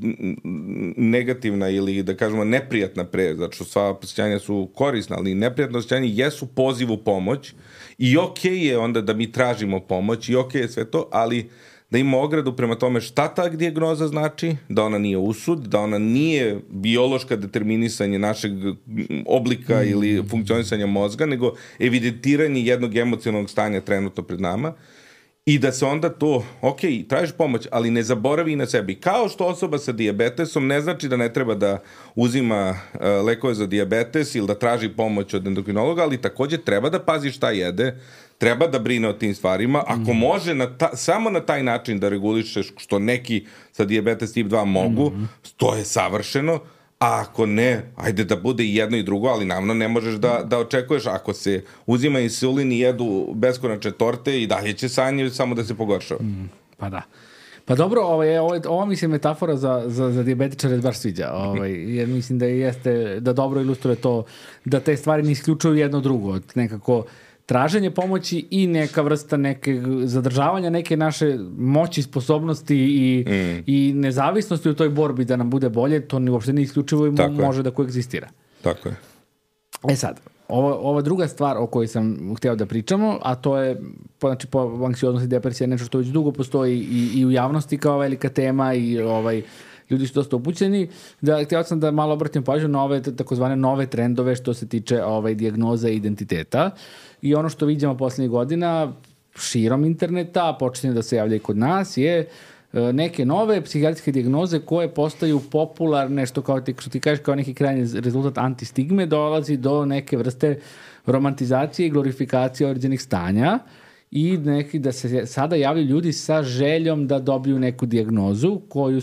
negativna ili da kažemo neprijatna zato sva osjećanja su korisna, ali neprijatno osjećanje jesu poziv u pomoć i okej je onda da mi tražimo pomoć i okej je sve to, ali da ima ogradu prema tome šta ta dijagnoza znači, da ona nije usud, da ona nije biološka determinisanje našeg oblika ili funkcionisanja mozga, nego evidentiranje jednog emocionalnog stanja trenutno pred nama i da se onda to, tražiš pomoć, ali ne zaboravi na sebi. Kao što osoba sa dijabetesom ne znači da ne treba da uzima lekove za dijabetes ili da traži pomoć od endokrinologa, ali takođe treba da pazi šta jede, treba da brine o tim stvarima. Ako može samo na taj način da regulišeš, što neki sa dijabetes tip 2 mogu, to je savršeno, a ako ne, ajde da bude i jedno i drugo, ali naravno ne možeš da očekuješ, ako se uzima insulin i jedu beskonačne torte i dalje će sanje samo da se pogoršava. Pa da. Pa dobro, ovo mi se metafora za dijabetičare baš sviđa, jer mislim da jeste, da dobro ilustruje to, da te stvari ne isključuju jedno drugo, nekako traženje pomoći i neka vrsta neke zadržavanja neke naše moći, sposobnosti i nezavisnosti u toj borbi da nam bude bolje, to uopšte ne isključivo i može da koegzistira. Tako je. Sad, ova druga stvar o kojoj sam hteo da pričamo, a to je, znači, po anksioznosti i depresija nešto što već dugo postoji i u javnosti kao velika tema i ljudi su dosta upućeni. Htio sam da malo obratim pažnju na ove takozvane nove trendove što se tiče dijagnoza i identiteta. I ono što vidimo poslednjih godina širom interneta, počinje da se javlja i kod nas, je neke nove psihijatrijske dijagnoze koje postaju popularne, što ti kažeš kao neki krajnji rezultat antistigme, dolazi do neke vrste romantizacije i glorifikacije određenih stanja i da se sada javljaju ljudi sa željom da dobiju neku dijagnozu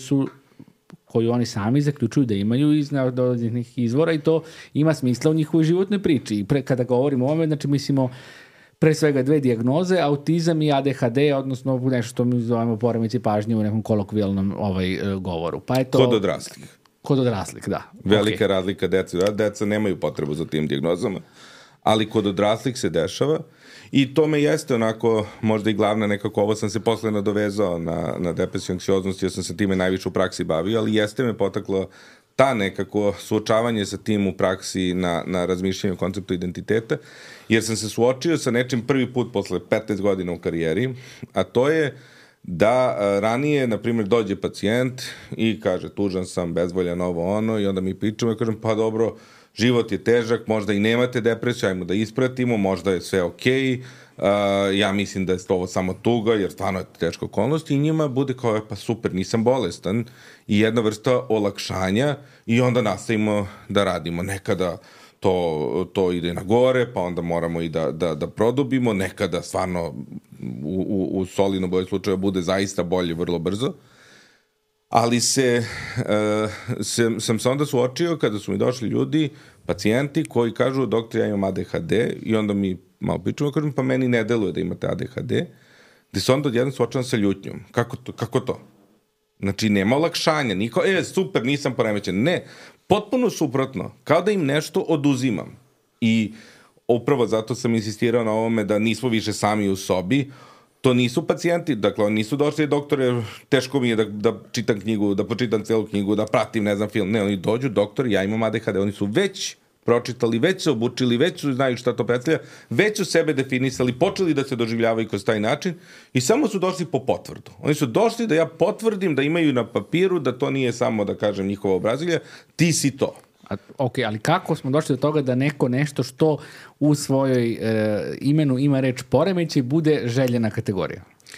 koju oni sami zaključuju da imaju iz nekih izvora i to ima smisla u njihovoj životnoj priči. I kada govorimo o ovome, znači mislimo pre svega dve dijagnoze, autizam i ADHD, odnosno nešto što mi zovemo poremećaj pažnje u nekom kolokvijalnom govoru. Pa je to Kod odraslih, da. Velika razlika deca nemaju potrebu za tim dijagnozama, ali kod odraslih se dešava. I to me jeste onako, možda i glavna nekako, ovo sam se posle nadovezao na depresiju, anksioznost, jer sam se time najviše u praksi bavio, ali jeste me potaklo ta nekako suočavanje sa tim u praksi na razmišljanju o konceptu identiteta, jer sam se suočio sa nečim prvi put posle 15 godina u karijeri, a to je da ranije, na primjer, dođe pacijent i kaže tužan sam, bezvoljan, ovo ono, i onda mi pričamo i kažem pa dobro, život je težak, možda i nemate depresiju, ajmo da ispratimo, možda je sve okej, ja mislim da je ovo samo tuga, jer stvarno je teška okolnost i njima bude kao, pa super, nisam bolestan i jedna vrsta olakšanja i onda nastavimo da radimo. Nekada to ide na gore, pa onda moramo i da produbimo, nekada stvarno u solidnom boju slučaja bude zaista bolje vrlo brzo. Ali sam se onda suočio kada su mi došli ljudi, pacijenti koji kažu doktor, ja imam ADHD i onda mi malo pričamo, kažem pa meni ne deluje da imate ADHD, gde se onda odjedno suočavam sa ljutnjom. Kako to? Znači nema olakšanja, niko, super, nisam poremećen. Ne, potpuno suprotno, kao da im nešto oduzimam. I upravo zato sam insistirao na ovome da nismo više sami u sobi. To nisu pacijenti, dakle, oni nisu došli doktore, teško mi je da čitam knjigu, da počitam celu knjigu, da pratim, ne znam, film. Ne, oni dođu, doktor, ja imam ADHD, oni su već pročitali, već se obučili, već su znaju šta to predstavlja, već su sebe definisali, počeli da se doživljavaju kroz taj način i samo su došli po potvrdu. Oni su došli da ja potvrdim da imaju na papiru, da to nije samo, da kažem, njihova obrazilja, ti si to. Ok, ali kako smo došli do toga da neko nešto što u svojoj imenu ima reč poremećaj bude željena kategorija?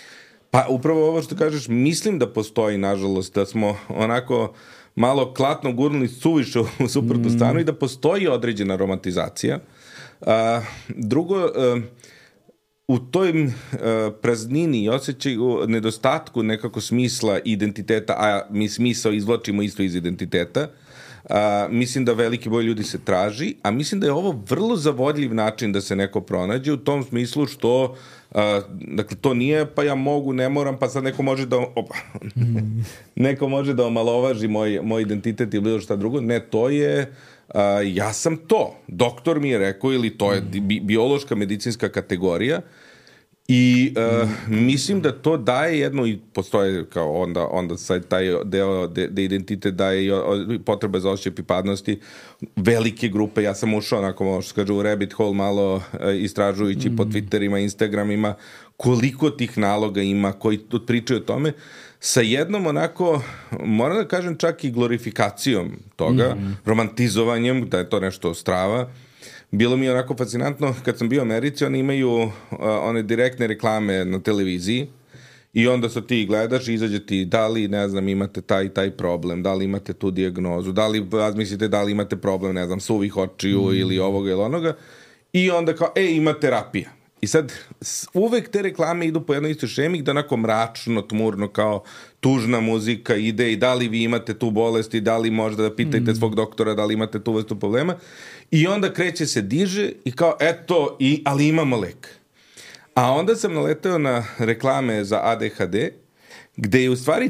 Pa upravo ovo što kažeš, mislim da postoji, nažalost, da smo onako malo klatno gurnuli suviše u suprotnu stranu i da postoji određena romantizacija. Drugo, u toj praznini i osjećaju nedostatku nekako smisla identiteta, a mi smisao izvlačimo isto iz identiteta, mislim da veliki broj ljudi se traži, a mislim da je ovo vrlo zavodljiv način da se neko pronađe u tom smislu što dakle, to nije pa ja mogu, ne moram, pa sad neko može da neko može da omalovaži moj identitet ili bilo šta drugo. Ne, to je ja sam to. Doktor mi je rekao ili to je biološka medicinska kategorija i mislim da to daje jedno i postoje kao onda sad taj deo da identitet daje i potreba za osjećaj pripadnosti velike grupe. Ja sam ušao onako možda kaže u rabbit hole malo istražujući po Twitterima, Instagramima koliko tih naloga ima koji pričaju o tome sa jednom onako, moram da kažem čak i glorifikacijom toga, romantizovanjem, da je to nešto strava. Bilo mi je onako fascinantno, kad sam bio u Americi, oni imaju one direktne reklame na televiziji i onda se ti gledaš i izađe ti da li, ne znam, imate taj problem, da li imate tu dijagnozu, da li razmislite da li imate problem, ne znam, suvih očiju ili ovoga ili onoga i onda kao, ima terapija. I sad uvek te reklame idu po jednoj istoj šemi da onako mračno, tmurno kao tužna muzika ide i da li vi imate tu bolest i da li možda da pitajte svog doktora da li imate tu vrstu problema i onda kreće se diže i kao eto, ali imamo lek. A onda sam naleteo na reklame za ADHD gde je u stvari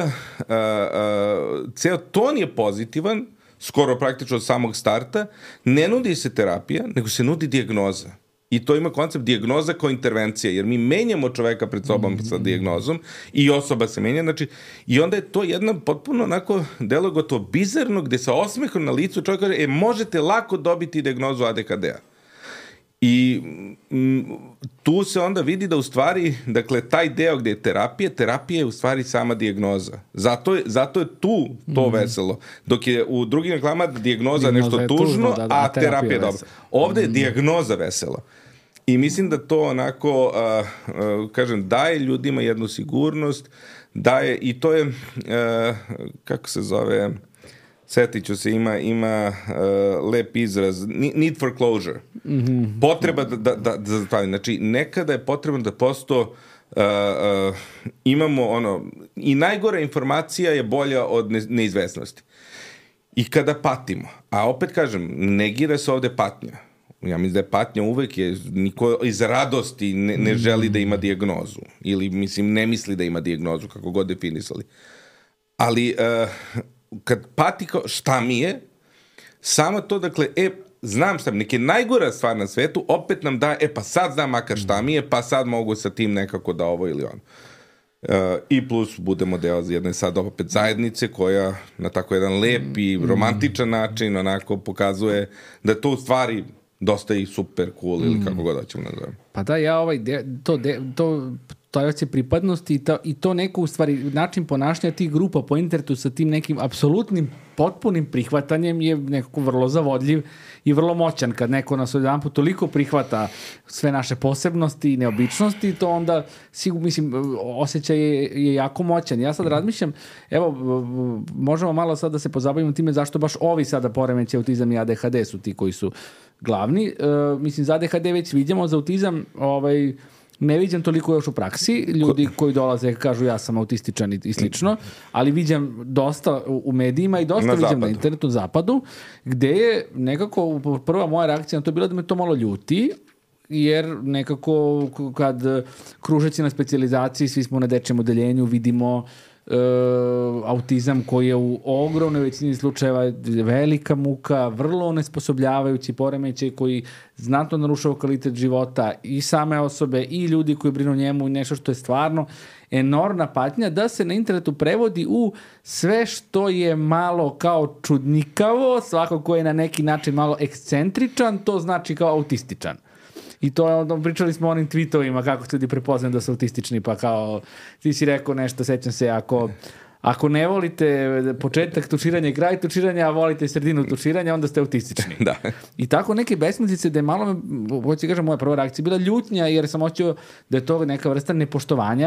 ceo ton je pozitivan, skoro praktično od samog starta, ne nudi se terapija, nego se nudi dijagnoza. I to ima koncept dijagnoza kao intervencija, jer mi menjamo čoveka pred sobom sa dijagnozom i osoba se menja, znači, i onda je to jedna potpuno onako delo gotovo bizarno, gde sa osmehom na licu čovjek kaže, možete lako dobiti dijagnozu ADHD-a. I tu se onda vidi da u stvari, dakle, taj deo gde je terapija je u stvari sama dijagnoza. Zato je tu to veselo. Dok je u drugim reklamama dijagnoza nešto tužno, a terapija je dobra. Ovde je dijagnoza vesela. I mislim da to onako, kažem, daje ljudima jednu sigurnost, daje, i to je, kako se zove, setit ću se, ima lep izraz, need for closure. Potreba da zatavim. Znači, nekada je potrebno da posto imamo ono, i najgora informacija je bolja od neizvesnosti. I kada patimo, a opet kažem, negira se ovde patnja. Ja mislim da je patnja uvek niko iz radosti ne želi da ima dijagnozu. Ili, mislim, ne misli da ima dijagnozu, kako god definisali. Ali kad pati kao šta mi je, samo to, dakle, znam šta mi, neke najgora stvar na svetu, opet nam da, pa sad znam makar šta mi je, pa sad mogu sa tim nekako da ovo ili ono. I plus budemo deo jedne sad opet zajednice koja na tako jedan lep i romantičan način onako pokazuje da je to u stvari dosta i super cool ili kako god hoćemo nazovem. Pa da, ja to je pripadnosti i to neko u stvari način ponašanja tih grupa po internetu sa tim nekim apsolutnim potpunim prihvatanjem je nekako vrlo zavodljiv i vrlo moćan. Kad neko nas odjedanput toliko prihvata sve naše posebnosti i neobičnosti, to onda mislim, osjećaj je jako moćan. Ja sad razmišljam, evo, možemo malo sad da se pozabavimo time zašto baš ovi sada poremeći autizam i ADHD su ti koji su glavni. Mislim, za ADHD već vidimo, za autizam ne viđam toliko još u praksi, ljudi koji dolaze kažu ja sam autističan i slično, ali viđam dosta u medijima i dosta viđam na internetu, zapadu, gde je nekako prva moja reakcija na to bila da me to malo ljuti, jer nekako kad kružeći na specijalizaciji, svi smo na dečjem odeljenju, vidimo autizam koji je u ogromnoj većini slučajeva velika muka, vrlo onesposobljavajući poremećaj koji znatno narušava kvalitet života i same osobe i ljudi koji brinu o njemu i nešto što je stvarno enormna patnja, da se na internetu prevodi u sve što je malo kao čudnikavo, svako ko je na neki način malo ekscentričan, to znači kao autističan. I to je, pričali smo o onim tweetovima kako ljudi prepoznaju da su autistični, pa kao ti si rekao nešto, sećam se, ako ne volite početak tuširanja i kraj tuširanja, a volite sredinu tuširanja, onda ste autistični. Da. I tako neke besmislice da je malo, hoću kažem, moja prva reakcija bila ljutnja, jer sam hoćeo da je to neka vrsta nepoštovanja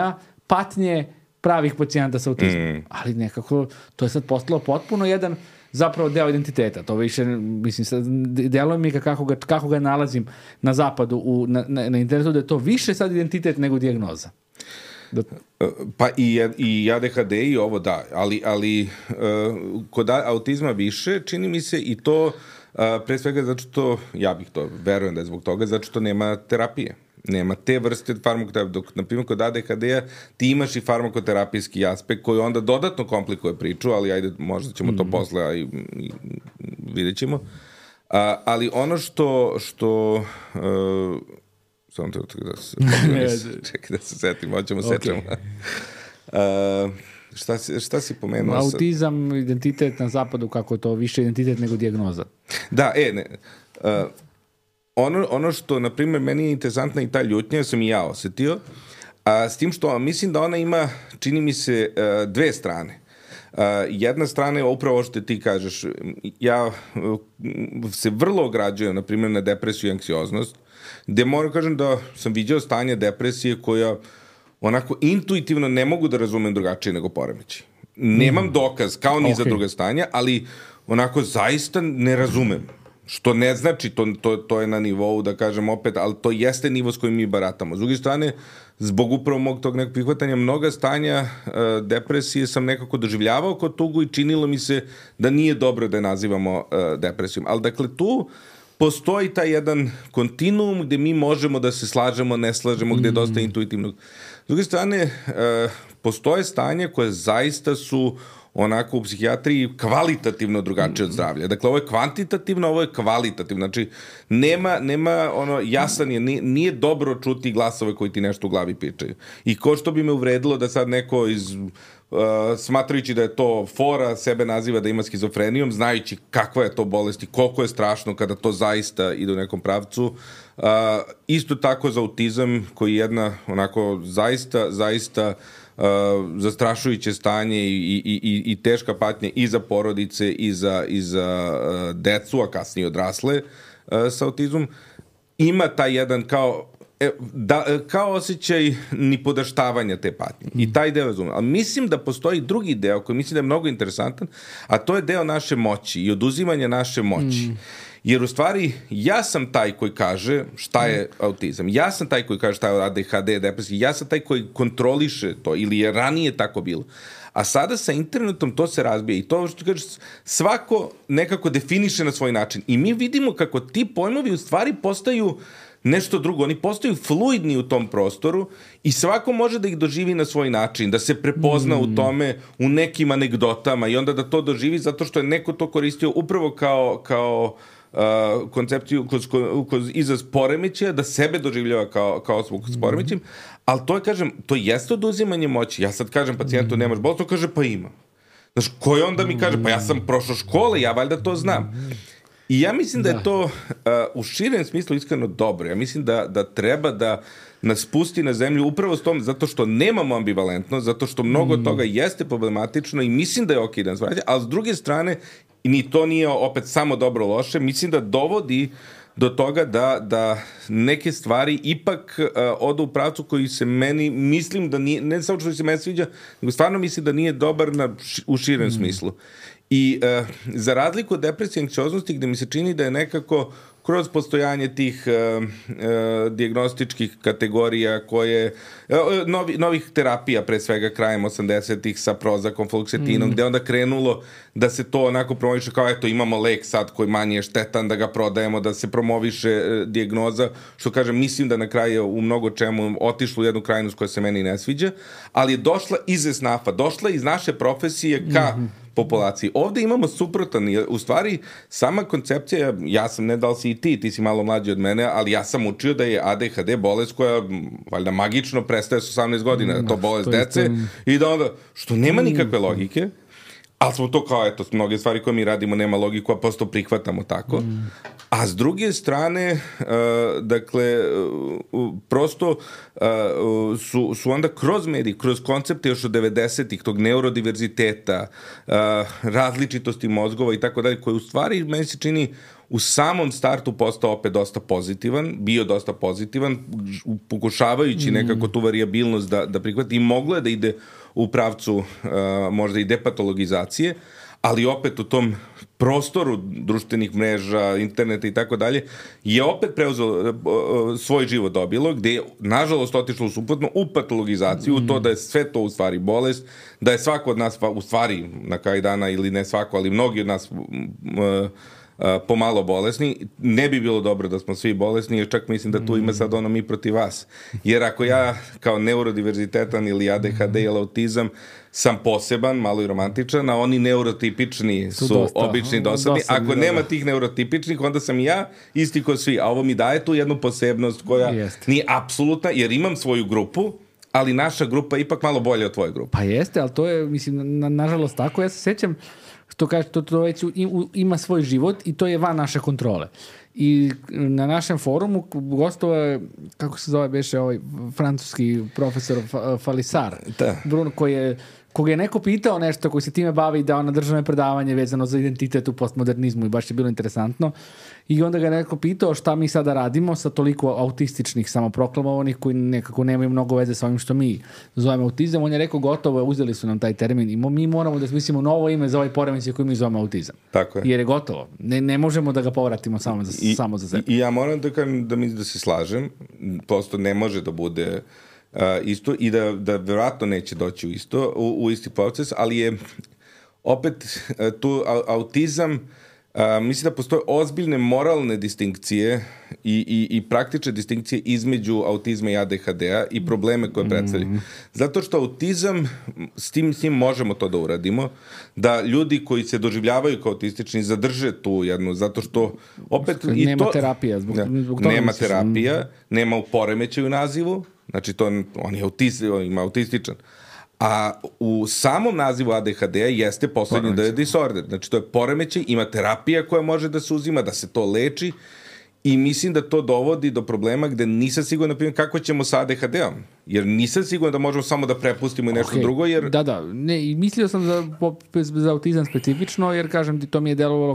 patnje pravih pacijenta sa autizmom. Ali nekako, to je sad postalo potpuno jedan zapravo deo identiteta. To više, mislim, sad deluje mi kako ga nalazim na zapadu, na internetu, da je to više sad identitet nego dijagnoza. Pa i ADHD i ovo da, ali kod autizma više, čini mi se i to pre svega zato što, ja bih to, verujem da je zbog toga, zato što nema terapije. Nema te vrste farmakoterapije, dok, na primjer, kod ADHD-a ti imaš i farmakoterapijski aspekt koji onda dodatno komplikuje priču, ali ajde, možda ćemo to posle i vidjet ćemo. Ali ono što samo čekaj da se setim, hoćemo sećamo. Šta si pomenuo? Autizam, identitet na zapadu, kako je to više identitet nego dijagnoza. Da, ono što, na primjer, meni je interesantna i ta ljutnja, sam i ja osetio, s tim što mislim da ona ima, čini mi se, dve strane. Jedna strana je upravo što ti kažeš. Ja se vrlo ograđujem, na primjer, na depresiju i anksioznost, gde moram kažem da sam viđao stanje depresije koja onako intuitivno ne mogu da razumem drugačije nego poremeći. Nemam dokaz, kao ni za druga stanja, ali onako zaista ne razumem. Što ne znači, to je na nivou, da kažem opet, ali to jeste nivo s kojim mi baratamo. S druge strane, zbog upravo mog tog nekog prihvatanja, mnoga stanja depresije sam nekako doživljavao kod tugu i činilo mi se da nije dobro da je nazivamo depresijom. Ali dakle, tu postoji taj jedan kontinuum gde mi možemo da se slažemo, ne slažemo, gde je dosta intuitivnog. S druge strane, postoje stanje koje zaista su onako u psihijatriji kvalitativno drugačije od zdravlja. Dakle, ovo je kvantitativno, ovo je kvalitativno. Znači, nema ono, jasan je, nije dobro čuti glasove koji ti nešto u glavi pričaju. I ko što bi me uvredilo da sad neko smatrajući da je to fora, sebe naziva da ima skizofrenijom, znajući kakva je to bolest i koliko je strašno kada to zaista ide u nekom pravcu. Isto tako za autizam, koji je jedna onako zaista zastrašujuće stanje i teška patnja i za porodice i za decu, a kasnije odrasle sa autizmom, ima taj jedan kao osjećaj nipodaštavanja te patnje. I taj deo razumem. Ali mislim da postoji drugi deo koji mislim da je mnogo interesantan, a to je deo naše moći i oduzimanja naše moći. Jer u stvari ja sam taj koji kaže šta je autizam. Ja sam taj koji kaže šta je ADHD, depresija. Ja sam taj koji kontroliše to ili je ranije tako bilo. A sada sa internetom to se razbija i to što kažeš, svako nekako definiše na svoj način. I mi vidimo kako ti pojmovi u stvari postaju nešto drugo. Oni postaju fluidni u tom prostoru i svako može da ih doživi na svoj način, da se prepozna u tome, u nekim anegdotama i onda da to doživi zato što je neko to koristio upravo kao koncepciju kroz izraz poremećaja, da sebe doživljava kao osobu s poremećajem, ali to je, kažem, to jeste oduzimanje moći. Ja sad kažem pacijentu nemaš bolest, on kaže pa imam. Znaš, koji onda mi kaže pa ja sam prošao škole, ja valjda to znam. I ja mislim da je to u širem smislu iskreno dobro. Ja mislim da treba da nas pusti na zemlju upravo s tom, zato što nemamo ambivalentnost, zato što mnogo toga jeste problematično i mislim da je okej da nas vraća, ali s druge strane, ni to nije opet samo dobro loše, mislim da dovodi do toga da neke stvari ipak odu u pravcu koji se meni, mislim da nije, ne samo što se meni sviđa, nego stvarno mislim da nije dobar u širem smislu. I za razliku od depresije i anksioznosti, gde mi se čini da je nekako kroz postojanje tih dijagnostičkih kategorija koje, novih terapija pre svega krajem 80-ih sa Prozakom, Fluoxetinom, gde onda krenulo da se to onako promoviše kao eto imamo lek sad koji manje je štetan da ga prodajemo, da se promoviše dijagnoza, što kažem mislim da na kraju u mnogo čemu otišlo u jednu krajnost koja se meni ne sviđa, ali je došla iz SNAF-a, došla iz naše profesije ka populaciji. Ovde imamo suprotan, u stvari sama koncepcija, ja sam, ne da li si i ti si malo mlađi od mene, ali ja sam učio da je ADHD bolest koja valjda magično prestaje s 18 godina, da to bolest dece i da onda, što nema nikakve logike, ali smo to kao, eto, mnoge stvari koje mi radimo nema logiku, a prosto prihvatamo tako. A s druge strane, dakle, prosto su onda kroz mediji, kroz koncepte još od 90-ih, tog neurodiverziteta, različitosti mozgova i tako dalje, koje u stvari, meni se čini, u samom startu postao opet dosta pozitivan, bio dosta pozitivan, pokušavajući nekako tu variabilnost da prihvati i moglo je da ide u pravcu možda i depatologizacije, ali opet u tom prostoru društvenih mreža, interneta i tako dalje, je opet preuzeo svoj život dobilo, gde je, nažalost, otišlo suprotno u patologizaciju, u to da je sve to u stvari bolest, da je svako od nas, u stvari, na kraju dana, ili ne svako, ali mnogi od nas pomalo bolesni. Ne bi bilo dobro da smo svi bolesni, jer čak mislim da tu ima sad ono mi protiv vas. Jer ako ja kao neurodiverzitetan ili ADHD ili autizam sam poseban, malo i romantičan, a oni neurotipični su obični dosadni. Ako nema tih neurotipičnih, onda sam ja isti ko svi. A ovo mi daje tu jednu posebnost koja nije apsolutna, jer imam svoju grupu, ali naša grupa je ipak malo bolja od tvoje grupe. Pa jeste, ali to je, mislim, nažalost tako. Ja se sećam što kaže, to već ima svoj život i to je van naše kontrole. I na našem forumu gostovao je, kako se zove beše ovaj francuski profesor Falisar, Bruno, koga je neko pitao nešto, koji se time bavi, dao na državne predavanje vezano za identitet u postmodernizmu i baš je bilo interesantno. I onda ga je neko pitao šta mi sada radimo sa toliko autističnih samoproklamovanih koji nekako nemaju mnogo veze sa ovim što mi zovemo autizam. On je rekao gotovo, uzeli su nam taj termin i mi moramo da smislimo novo ime za ovaj poremećaj koji mi zovemo autizam. Tako je. Jer je gotovo. Ne možemo da ga povratimo samo za sebe. I ja moram da kažem da se slažem. Prosto ne može da bude isto i da vjerojatno neće doći u isti proces, ali je opet tu autizam, mislim da postoje ozbiljne moralne distinkcije i praktične distinkcije između autizma i ADHD-a i probleme koje predstavlja. Zato što autizam, s tim možemo to da uradimo, da ljudi koji se doživljavaju kao autistični zadrže tu jednu, zato što opet... Nema terapija. Nema terapija, nema u poremećaju nazivu, znači on je ima autističan. A u samom nazivu ADHD jeste poslednji da je disorder. Znači to je poremećaj, ima terapija koja može da se uzima, da se to leči i mislim da to dovodi do problema gde nisam siguran, na primjer, kako ćemo sa ADHD-om. Jer nisam siguran da možemo samo da prepustimo i nešto drugo, jer... Da. Ne, i mislio sam za autizam specifično, jer kažem ti, to mi je delovalo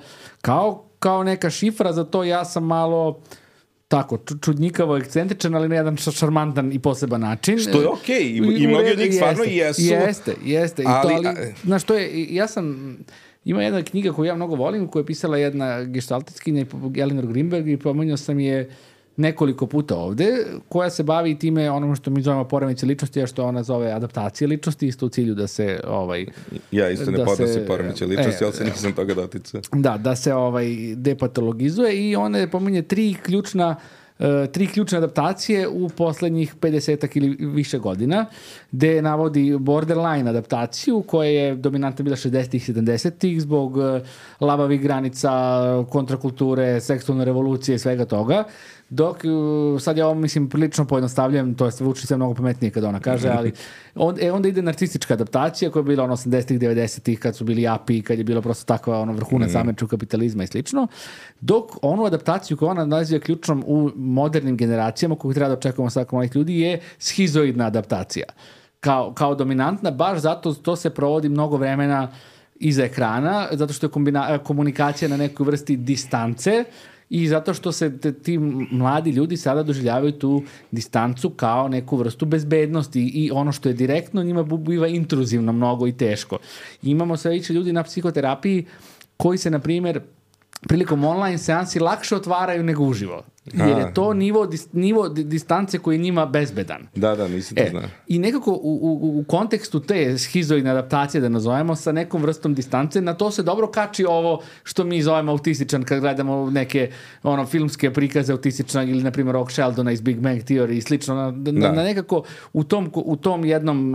kao neka šifra, za to ja sam malo... tako, čudnjikavo, ekscentričan, ali na jedan šarmantan i poseban način. Što je okej. I mnogi od njih stvarno jesu. Jeste. Ali, znaš, to je, ima jedna knjiga koju ja mnogo volim, koju je pisala jedna geštaltistkinja, Eleanor Greenberg, i pomenuo sam je nekoliko puta ovde, koja se bavi time onom što mi zovemo poremećaj ličnosti, a što ona zove adaptacije ličnosti, isto u cilju da se... ja isto ne podnosim poremećaj ličnosti, ali se nisam toga doticao. Da se depatologizuje i ona pominje tri ključne adaptacije u poslednjih 50-ak ili više godina, gde navodi borderline adaptaciju, koja je dominantna bila 60-ih, 70-ih, zbog labavih granica, kontrakulture, seksualne revolucije i svega toga. Dok, sad ja ovo mislim prilično pojednostavljujem, to je zvuči sve mnogo pametnije kada ona kaže, ali onda ide narcistička adaptacija koja je bila 80-ih, 90-ih, kad su bili API, kad je bilo prosto takva vrhunac američkog kapitalizma i slično. Dok onu adaptaciju koju ona naziva ključnom u modernim generacijama, koju treba da očekujemo svakog malih ljudi, je schizoidna adaptacija. Kao dominantna, baš zato to se provodi mnogo vremena iza ekrana, zato što je komunikacija na nekoj vrsti distance, i zato što se ti mladi ljudi sada doživljavaju tu distancu kao neku vrstu bezbednosti i ono što je direktno njima biva intruzivno mnogo i teško. Imamo sve više ljudi na psihoterapiji koji se, na primjer, prilikom online seansi lakše otvaraju nego uživo. Jer je to nivo distance koji je njima bezbedan. Da, nisam to znao. I nekako u kontekstu te schizoidne adaptacije, da nazovemo, sa nekom vrstom distance, na to se dobro kači ovo što mi zovemo autističan kad gledamo neke filmske prikaze autističnog ili, na primjer, Rock Sheldona iz Big Bang Theory i slično. Na nekako u tom jednom...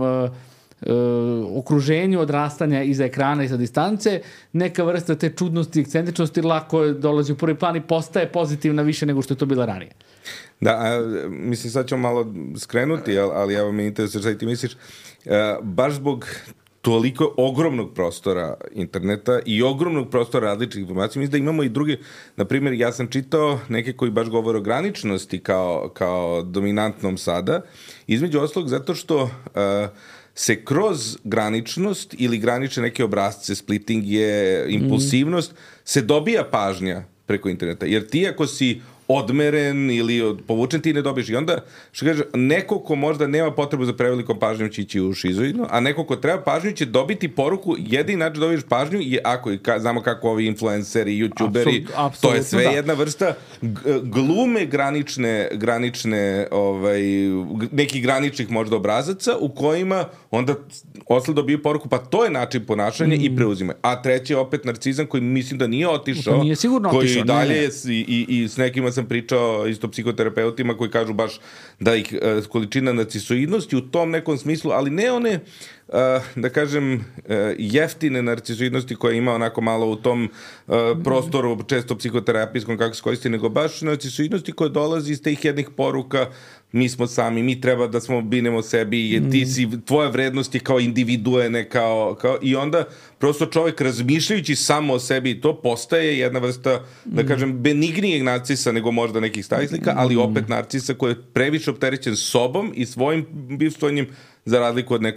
okruženju odrastanja iza ekrana i sa distance, neka vrsta te čudnosti i ekscentričnosti lako dolazi u prvi plan i postaje pozitivna više nego što je to bila ranije. Da, mislim, sad ćemo malo skrenuti, ali evo me interesuje šta ti misliš. Baš zbog toliko ogromnog prostora interneta i ogromnog prostora različitih informacija, mislim da imamo i druge, na primjer, ja sam čitao neke koji baš govore o graničnosti kao dominantnom sada, između ostalog zato što se kroz graničnost ili granične neke obrazce, splitting je, impulsivnost, se dobija pažnja preko interneta. Jer ti ako si odmeren ili povučen, ti ne dobiješ. I onda, što kaže, neko ko možda nema potrebu za prevelikom pažnjom će ići u šizoidno, a neko ko treba pažnju će dobiti poruku, jedini način da dobiješ pažnju je ako, znamo kako ovi influenceri, youtuberi, to je sve jedna vrsta glume granične nekih graničnih možda obrazaca u kojima onda osle dobiju poruku, pa to je način ponašanja i preuzimaju. A treći je opet narcizam koji mislim da nije otišao, nije sigurno koji otišao, dalje i s nekima sam pričao isto psihoterapeutima koji kažu baš da ih količina narcisoidnosti u tom nekom smislu, ali ne one da kažem jeftine narcisoidnosti koja ima onako malo u tom prostoru često psihoterapijskom kako se koristi, nego baš narcisoidnosti koja dolazi iz tih jednih poruka, mi smo sami, mi treba da smo binemo sebi, ti si, tvoja vrednost je kao individuene, kao i onda prosto čovjek razmišljajući samo o sebi, to postaje jedna vrsta, da kažem, benignijeg narcisa nego možda nekih starih slika, ali opet narcisa koji je previše opterećen sobom i svojim bivstvenjem za razliku od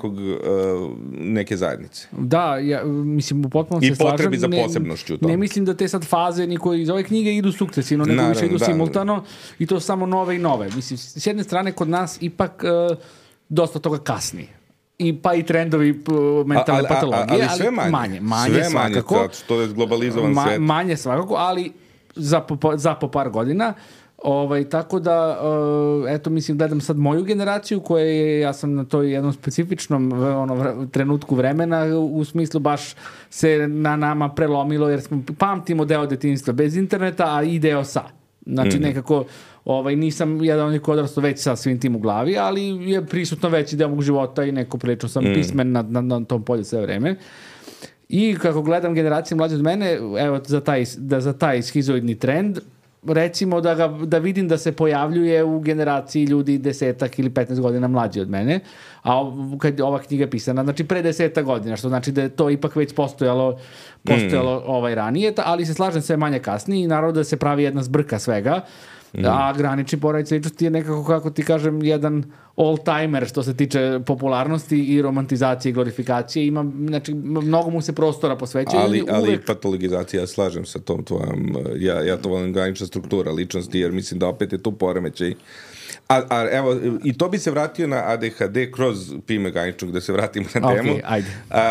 neke zajednice. Da, mislim, potpuno se slažem. I potrebi za posebnošću u tom. Ne mislim da te sad faze iz ove knjige idu sukcesivno, nego više idu simultano i to samo nove i nove. Mislim, s jedne strane kod nas ipak dosta toga kasni. Pa i trendovi mentalne patologije, ali sve manje. Manje svakako. To je globalizovan svet. Manje svakako, ali za po par godina. Tako da, eto, mislim, gledam sad moju generaciju koja je, ja sam na toj jednom specifičnom trenutku vremena, u smislu baš se na nama prelomilo, jer pamtimo deo detinjstva bez interneta, a i deo sa. Znači, nekako, nisam jedan onih koji odrastao već sa svim tim u glavi, ali je prisutno veći deo mog života i neko prilično sam pismen na tom polju sve vreme. I kako gledam generacije mlađe od mene, evo, za taj schizoidni trend, recimo da vidim da se pojavljuje u generaciji ljudi 10 ili 15 godina mlađi od mene, a kad ova knjiga je pisana, znači pre 10 godina, što znači da je to ipak već postojalo ranije, ali se slažem sve manje kasnije i naravno da se pravi jedna zbrka svega, a granični porodice ličnosti je nekako, kako ti kažem, jedan all-timer što se tiče popularnosti i romantizacije i glorifikacije. Znači, mnogo mu se prostora posvećuje. Ali patologizacija, ja slažem sa tom tvojom, ja to volim granična struktura ličnosti, jer mislim da opet je tu poremećaj. A evo, i to bi se vratio na ADHD kroz pime graničnog, da se vratimo na temu. Ajde.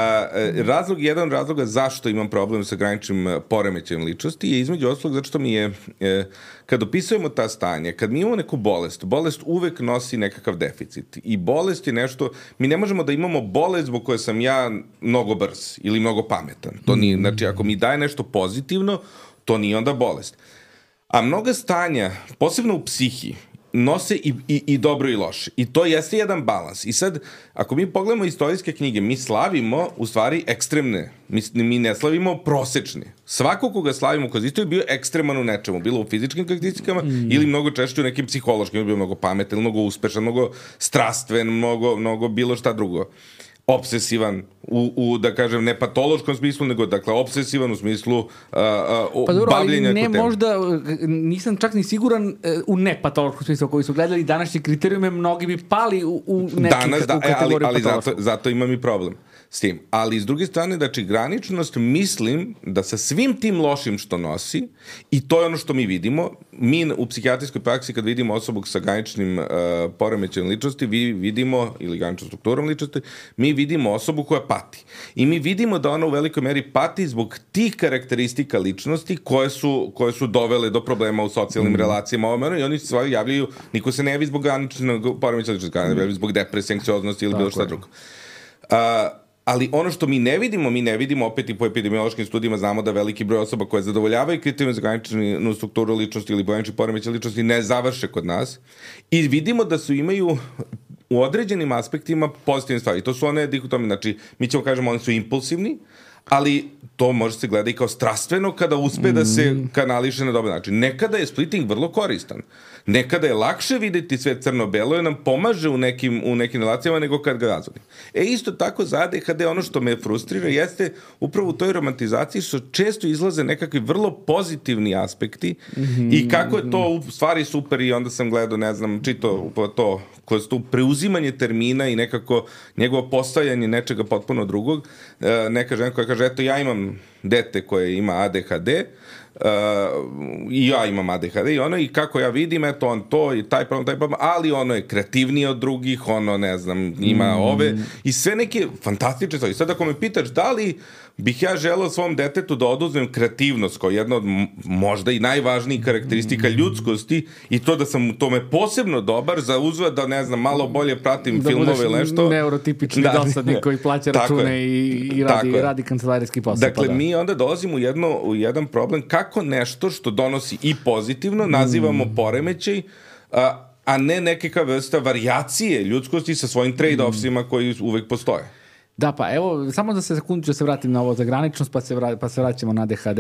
Jedan razloga zašto imam problem sa graničnim poremećajem ličnosti je između ostalog zato što mi je, kad opisujemo ta stanja, kad mi imamo neku bolest uvek nosi nekakav deficit. I bolest je nešto, mi ne možemo da imamo bolest zbog koje sam ja mnogo brz ili mnogo pametan. To nije, znači, ako mi daje nešto pozitivno, to nije onda bolest. A mnoga stanja, posebno u psihi, nose i dobro i loše. I to jeste jedan balans. I sad, ako mi pogledamo istorijske knjige, mi slavimo u stvari ekstremne. Mi ne slavimo prosečne. Svako koga slavimo kroz istoriju bio ekstreman u nečemu. Bilo u fizičkim karakteristikama ili mnogo češće u nekim psihološkim. Bio mnogo pametan, mnogo uspešan, mnogo strastven, mnogo bilo šta drugo. Obsesivan da kažem, ne patološkom smislu, nego, dakle, obsesivan u smislu bavljenja ne možda, nisam čak ni siguran u nepatološkom smislu koji su gledali današnje kriterijume, mnogi bi pali u kategoriju patološkog. Ali zato imam i problem s tim. Ali, s druge strane, znači, graničnost mislim da sa svim tim lošim što nosi, i to je ono što mi vidimo, mi u psihijatrijskoj praksi kad vidimo osobu sa graničnim poremećajem ličnosti, vidimo, ili graničnom strukturom ličnosti, mi vidimo osobu koja pati. I mi vidimo da ona u velikoj meri pati zbog tih karakteristika ličnosti koje su dovele do problema u socijalnim relacijama i oni se stvari javljaju, niko se ne javi zbog graničnog poremećaja ličnosti, javljaju zbog depresije, anksioznosti ili bilo šta drugo. Ali ono što mi ne vidimo opet i po epidemiološkim studijima, znamo da veliki broj osoba koje zadovoljavaju kriterijum za graničnu strukturu ličnosti ili granični poremećaj ličnosti ne završe kod nas i vidimo da su imaju u određenim aspektima pozitivne stvari. To su one dihotome, znači mi ćemo kažemo oni su impulsivni, ali to može se gleda i kao strastveno kada uspe da se kanališe na dobar način. Nekada je splitting vrlo koristan. Nekada je lakše videti sve crno-belo jer nam pomaže u nekim relacijama nego kad ga razvodim. Isto tako za ADHD ono što me frustrira jeste upravo u toj romantizaciji što često izlaze nekakvi vrlo pozitivni aspekti i kako je to u stvari super i onda sam gledao, ne znam, čitao to kroz to preuzimanje termina i nekako njegovo postajanje nečega potpuno drugog. Neka žena koja kaže, eto ja imam dete koje ima ADHD, i ja imam ADHD i ono, i kako ja vidim, eto on to i taj problem, ali ono je kreativniji od drugih, ono ne znam, ima ove i sve neke fantastične stvari. Sad ako me pitaš da li bih ja želeo svom detetu da oduzmem kreativnost kao jedna od možda i najvažnijih karakteristika ljudskosti i to da sam u tome posebno dobar za uzvat da ne znam, malo bolje pratim filmove ili nešto. Da budeš neurotipični dosadnik koji plaća račune i radi kancelarijski posao. Dakle, mi onda dolazimo u jedan problem kako nešto što donosi i pozitivno nazivamo poremećaj, a ne neka vrsta varijacije ljudskosti sa svojim trade-offsima koji uvek postoje. Da, pa evo, samo za sekundu ću se vratim na ovo za graničnost, pa se vraćamo na ADHD.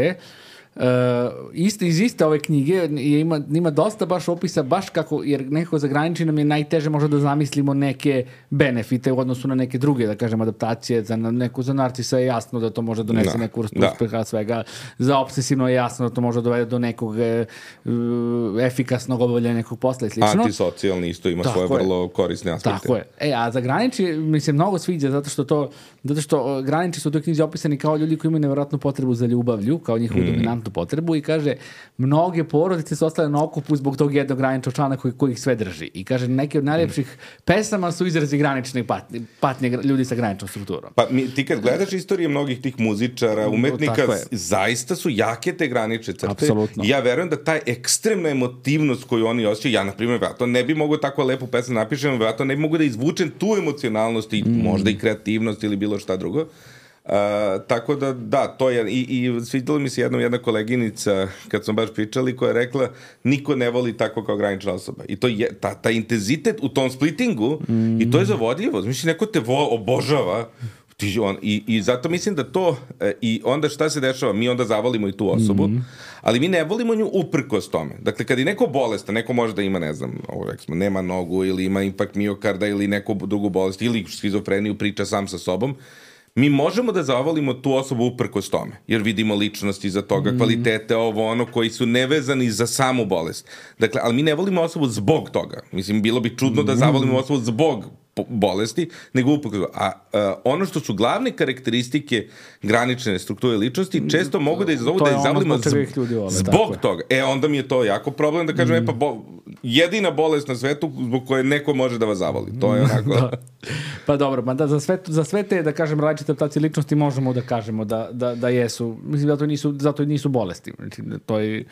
Iz iste ove knjige ima dosta baš opisa, baš kako, jer nekako za granični nam je najteže možda da zamislimo neke benefite u odnosu na neke druge, da kažem, adaptacije. Za narcisa je jasno da to može donese neku vrstu uspeha svega. Za obsesivno je jasno da to može dovede do nekog efikasnog obavljanja nekog posla i slično. Antisocijalni isto ima svoje vrlo korisne aspekte. Tako je. A za granični mi se mnogo sviđa zato što granični su u toj knjizi opisani kao ljudi koji imaju nevjerojatnu potrebu za ljubavlju, kao njihovu dominantnu potrebu i kaže, mnoge porodice su ostale na okupu zbog tog jednog graničnog člana koji ih sve drži. I kaže, neke od najljepših pesama su izrazi granične patnje ljudi sa graničnom strukturom. Pa ti kad gledaš istorije mnogih tih muzičara, umetnika, zaista su jake te granične crte. Apsolutno. Ja verujem da taj ekstremna emotivnost koju oni osjećaju, ja na primjer, to ne bi mogo tako lepu pesmu napišem, to ne bi mogo da izvučem tu emocionalnost i možda i kreativnost ili bilo šta drugo. Tako da, to je i svidjela mi se jedna koleginica kad smo baš pričali koja je rekla niko ne voli tako kao granična osoba i to je ta intenzitet u tom splittingu i to je zavodljivo, znači neko te obožava i zato mislim da to i onda šta se dešava, mi onda zavolimo i tu osobu, ali mi ne volimo nju uprkos tome. Dakle, kad je neko bolestan, neko može da ima, ne znam, nema nogu ili ima infarkt miokarda ili neku drugu bolest ili šizofreniju, priča sam sa sobom, mi možemo da zavolimo tu osobu uprkos tome, jer vidimo ličnosti iza toga, kvalitete, koji su nevezani za samu bolest. Dakle, ali mi ne volimo osobu zbog toga. Mislim, bilo bi čudno da zavolimo osobu zbog bolesti, nego uprkos. A ono što su glavne karakteristike granične strukture ličnosti, često mogu da izazovu da je zavolimo zbog toga. Onda mi je to jako problem da kažem, jedina bolest na svetu zbog koje neko može da vas zavoli. To je onako... Pa dobro, za sve te, da kažem, različite adaptacije ličnosti možemo da kažemo da jesu. Mislim, zato nisu bolesti. Znači, to je...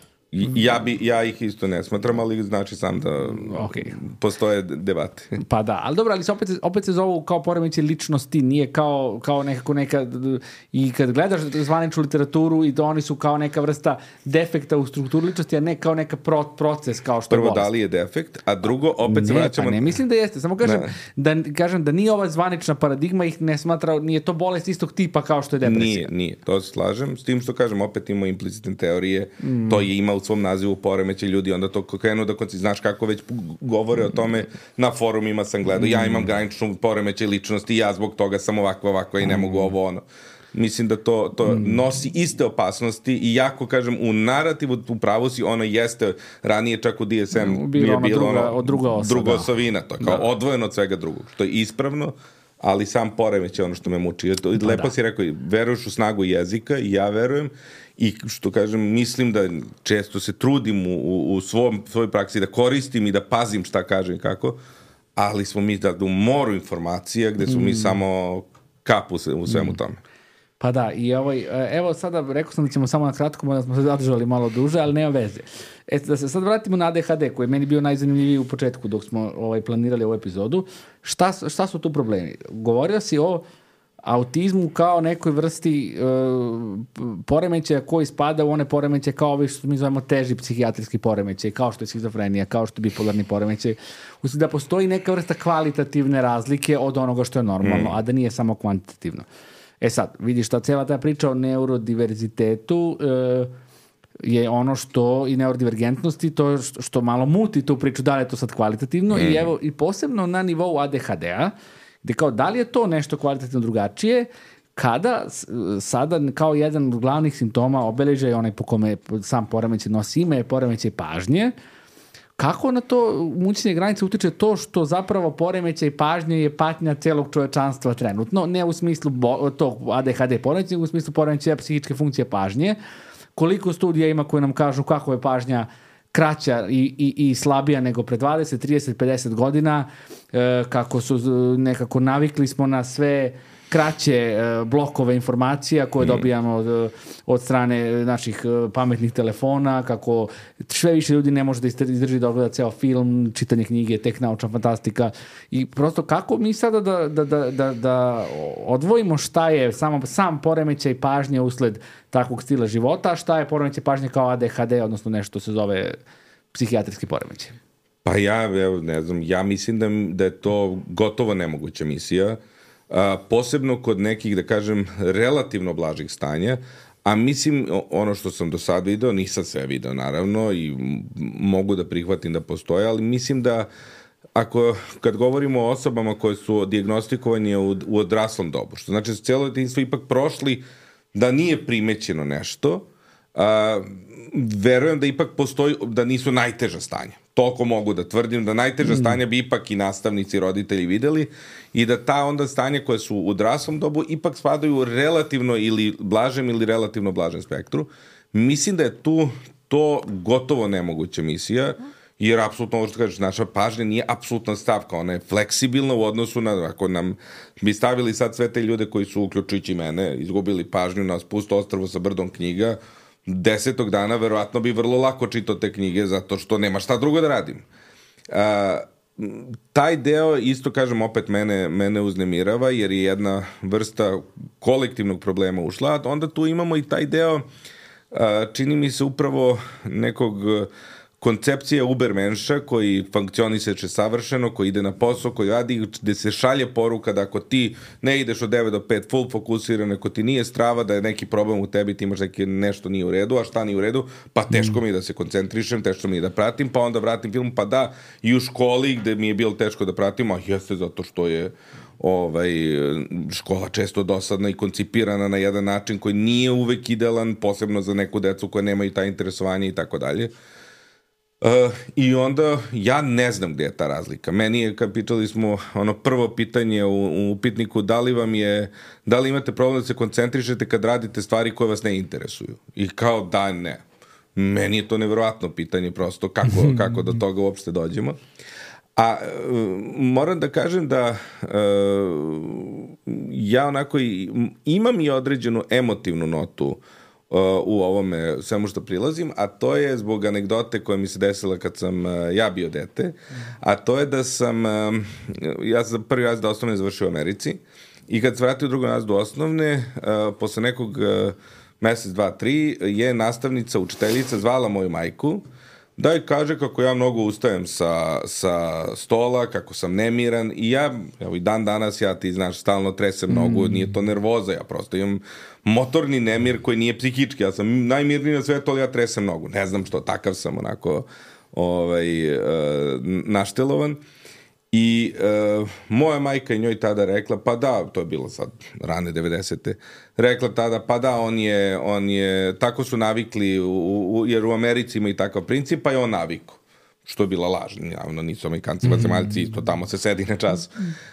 Ja ih isto ne smatram, ali znači sam da postoje debate. Pa da, ali dobro, ali opet se zovu kao poremećaj ličnosti, nije kao nekako neka, i kad gledaš zvaničnu literaturu i da oni su kao neka vrsta defekta u strukturi ličnosti, a ne kao neka proces kao što je bolest. Prvo, da li je defekt, a drugo, opet se vraćamo... Ne mislim da jeste, samo kažem da nije ova zvanična paradigma, ih ne smatra, nije to bolest istog tipa kao što je depresija. Nije, to se slažem, s tim što kažem, opet ima implicitne teorije, to je ima u svom nazivu poremećaj, ljudi onda to krenu da znaš kako već govore o tome, na forumima sam gledao, ja imam graničnu poremećaj ličnosti, ja zbog toga sam ovako i ne mogu ovo. Mislim da to nosi iste opasnosti i jako kažem, u narativu u pravu si, ono jeste ranije čak u DSM je bilo druga osovina, to je kao odvojeno od svega drugog, što je ispravno, ali sam poremećaj ono što me muči. Lepo si rekao, veruješ u snagu jezika i ja verujem. I što kažem, mislim da često se trudim u svojoj praksi da koristim i da pazim šta kažem i kako, ali smo mi u moru informacija gde smo mi samo kap u svemu tome. Pa da, i evo sada rekao sam da ćemo samo na kratko, da smo se zadržali malo duže, ali nema veze. Da se sad vratimo na ADHD, koji je meni bio najzanimljiviji u početku dok smo planirali ovu epizodu. Šta su tu problemi? Govorio si o autizmu kao nekoj vrsti poremećaja koji spada u one poremećaje kao ovi što mi zovemo teži psihijatrijski poremećaj, kao što je šizofrenija, kao što je bipolarni poremećaj. Da postoji neka vrsta kvalitativne razlike od onoga što je normalno, a da nije samo kvantitativno. Sad, vidiš, cijela ta priča o neurodiverzitetu je ono što, i neurodivergentnosti, to što malo muti tu priču, da li je to sad kvalitativno, i posebno na nivou ADHD-a, gde kao da li je to nešto kvalitativno drugačije, kada sada kao jedan od glavnih simptoma obeležaj onaj po kome sam poremećaj nosi ime, je poremećaj pažnje. Kako na to mućenje granice utiče to što zapravo poremećaj pažnje je patnja celog čovečanstva trenutno, ne u smislu tog ADHD poremećaja, nego u smislu poremećaja psihičke funkcije pažnje, koliko studija ima koje nam kažu kako je pažnja kraća i slabija nego pre 20, 30, 50 godina, kako su nekako navikli smo na sve kraće blokove informacija koje dobijamo od strane naših pametnih telefona, kako sve više ljudi ne može da izdrži da ogleda ceo film, čitanje knjige, tek naučna fantastika i prosto kako mi sada da odvojimo šta je sam poremećaj pažnje usled takvog stila života, a šta je poremećaj pažnje kao ADHD, odnosno nešto se zove psihijatrijski poremećaj. Pa ne znam, ja mislim da je to gotovo nemoguća misija, posebno kod nekih, da kažem, relativno blažih stanja, a mislim, ono što sam do sad video, nisam sve video naravno i mogu da prihvatim da postoje, ali mislim da kad govorimo o osobama koje su dijagnostikovane u odraslom dobu, što znači da su cijelo detinjstvo ipak prošli da nije primećeno nešto, verujem da ipak postoji, da nisu najteža stanja. Toliko mogu da tvrdim da najteža stanja bi ipak i nastavnici i roditelji videli i da ta onda stanja koje su u odraslom dobu ipak spadaju relativno ili blažem ili relativno blažem spektru. Mislim da je tu to gotovo nemoguća misija, jer apsolutno ovo što kažeš, naša pažnja nije apsolutna stavka, ona je fleksibilna u odnosu na, ako nam bi stavili sad sve te ljude koji su, uključujući mene, izgubili pažnju na pusto ostrvo sa brdom knjiga, 10. dana verovatno bi vrlo lako čitao te knjige zato što nema šta drugo da radim. Taj deo isto, kažem, opet mene uznemirava jer je jedna vrsta kolektivnog problema ušla. Onda tu imamo i taj deo, čini mi se upravo nekog koncepcija Ubermenša koji funkcioniseće savršeno, koji ide na posao, koji radi, gde se šalje poruka da ako ti ne ideš od 9 do 5 full fokusiran, ako ti nije strava, da je neki problem u tebi, ti imaš nešto nije u redu, a šta nije u redu? Pa teško mi je da se koncentrišem, teško mi je da pratim, pa onda vratim film, pa da, i u školi gde mi je bilo teško da pratim, a jeste zato što je škola često dosadna i koncipirana na jedan način koji nije uvek idealan, posebno za neku decu koja nemaju ta interesovanja i tako dalje. I onda ja ne znam gde je ta razlika. Meni je, kad pitali smo prvo pitanje u upitniku, da li imate problem da se koncentrišete kad radite stvari koje vas ne interesuju? I kao da ne. Meni je to neverovatno pitanje prosto kako do toga uopšte dođemo. A moram da kažem da ja onako imam i određenu emotivnu notu u ovome svemu što prilazim, a to je zbog anegdote koja mi se desila kad sam ja bio dete, a to je da ja sam prvi razred osnovne završio u Americi i kad se vratio u drugu razredu osnovne, posle nekog mesec, 2, 3, je nastavnica, učiteljica zvala moju majku da joj kaže kako ja mnogo ustajem sa stola, kako sam nemiran i ja, evo i dan danas ja ti znaš stalno tresem mnogo, nije to nervoza, ja prosto imam motorni nemir koji nije psihički, ja sam najmirniji na svetu, ali ja tresem mnogo, ne znam što, takav sam onako naštelovan. I moja majka i njoj tada rekla, pa da, to je bilo sad rane 90. Rekla tada, pa da, on je tako su navikli, jer u Americi ima i takav princip, pa je on naviku. Što je bila laž, javno nisu Amerikanci, vanzemaljci, isto tamo se sedi na čas.